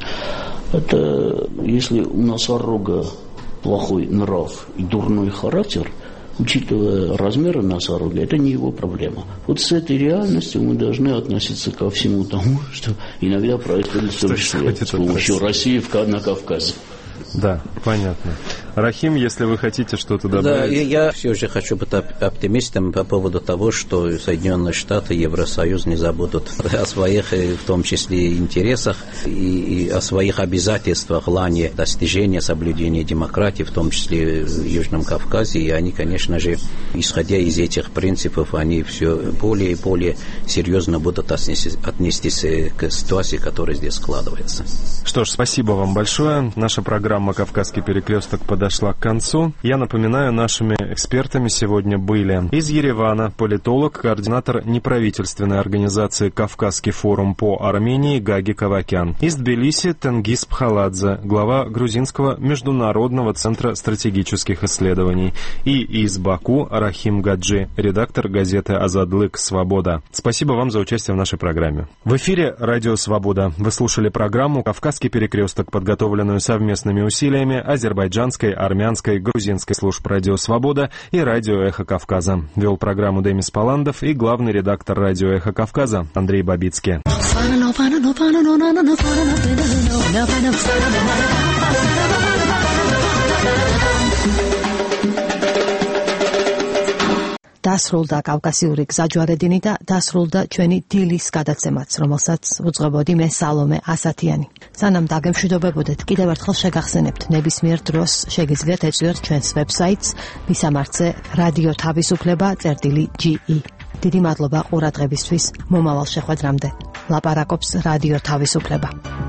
Это если у носорога плохой нрав и дурной характер, учитывая размеры носорога, это не его проблема. Вот с этой реальностью мы должны относиться ко всему тому, что иногда происходит в том числе с помощью России на Кавказе. Да, понятно. Рахим, если вы хотите что-то добавить. Да, я все же хочу быть оптимистом по поводу того, что Соединенные Штаты и Евросоюз не забудут о своих, в том числе, интересах и, и о своих обязательствах в плане достижения, соблюдения демократии, в том числе в Южном Кавказе. И они, конечно же, исходя из этих принципов, они все более и более серьезно будут отнестись, отнестись к ситуации, которая здесь складывается. Что ж, спасибо вам большое. Наша программа «Кавказский перекресток» подошла к концу. Я напоминаю, нашими экспертами сегодня были из Еревана политолог, координатор неправительственной организации «Кавказский форум по Армении» Гаги Кавакян. Из Тбилиси Тенгиз Пхаладзе, глава Грузинского международного центра стратегических исследований. И из Баку Рахим Гаджи, редактор газеты «Азадлык. Свобода». Спасибо вам за участие в нашей программе. В эфире «Радио Свобода». Вы слушали программу «Кавказский перекресток», подготовленную совместными усилиями азербайджанской, армянской, грузинской служб «Радио Свобода» и «Радио Эхо Кавказа». Вел программу Демис Паландов и главный редактор «Радио Эхо Кавказа» Андрей Бабицкий. დასრულდა კავკასიური გზაჯვარედინი და დასრულდა ჩვენი დილის გადაცემაც, რომელსაც უძღვებოდი მე სალომე ასათიანი. სანამ დაგემშვიდობებოდეთ, კიდევ ერთხელ შეგახსენებთ, ნებისმიერ დროს შეგიძლიათ ეწვიოთ ჩვენს ვებსაიტს, მისამართზე რადიო თავისუფლება წერტილი ჯი ი. დიდი მადლობა ყურადღებისთვის, მომავალ შეხვედრამდე. ლაპარაკობს რადიო თავისუფლება.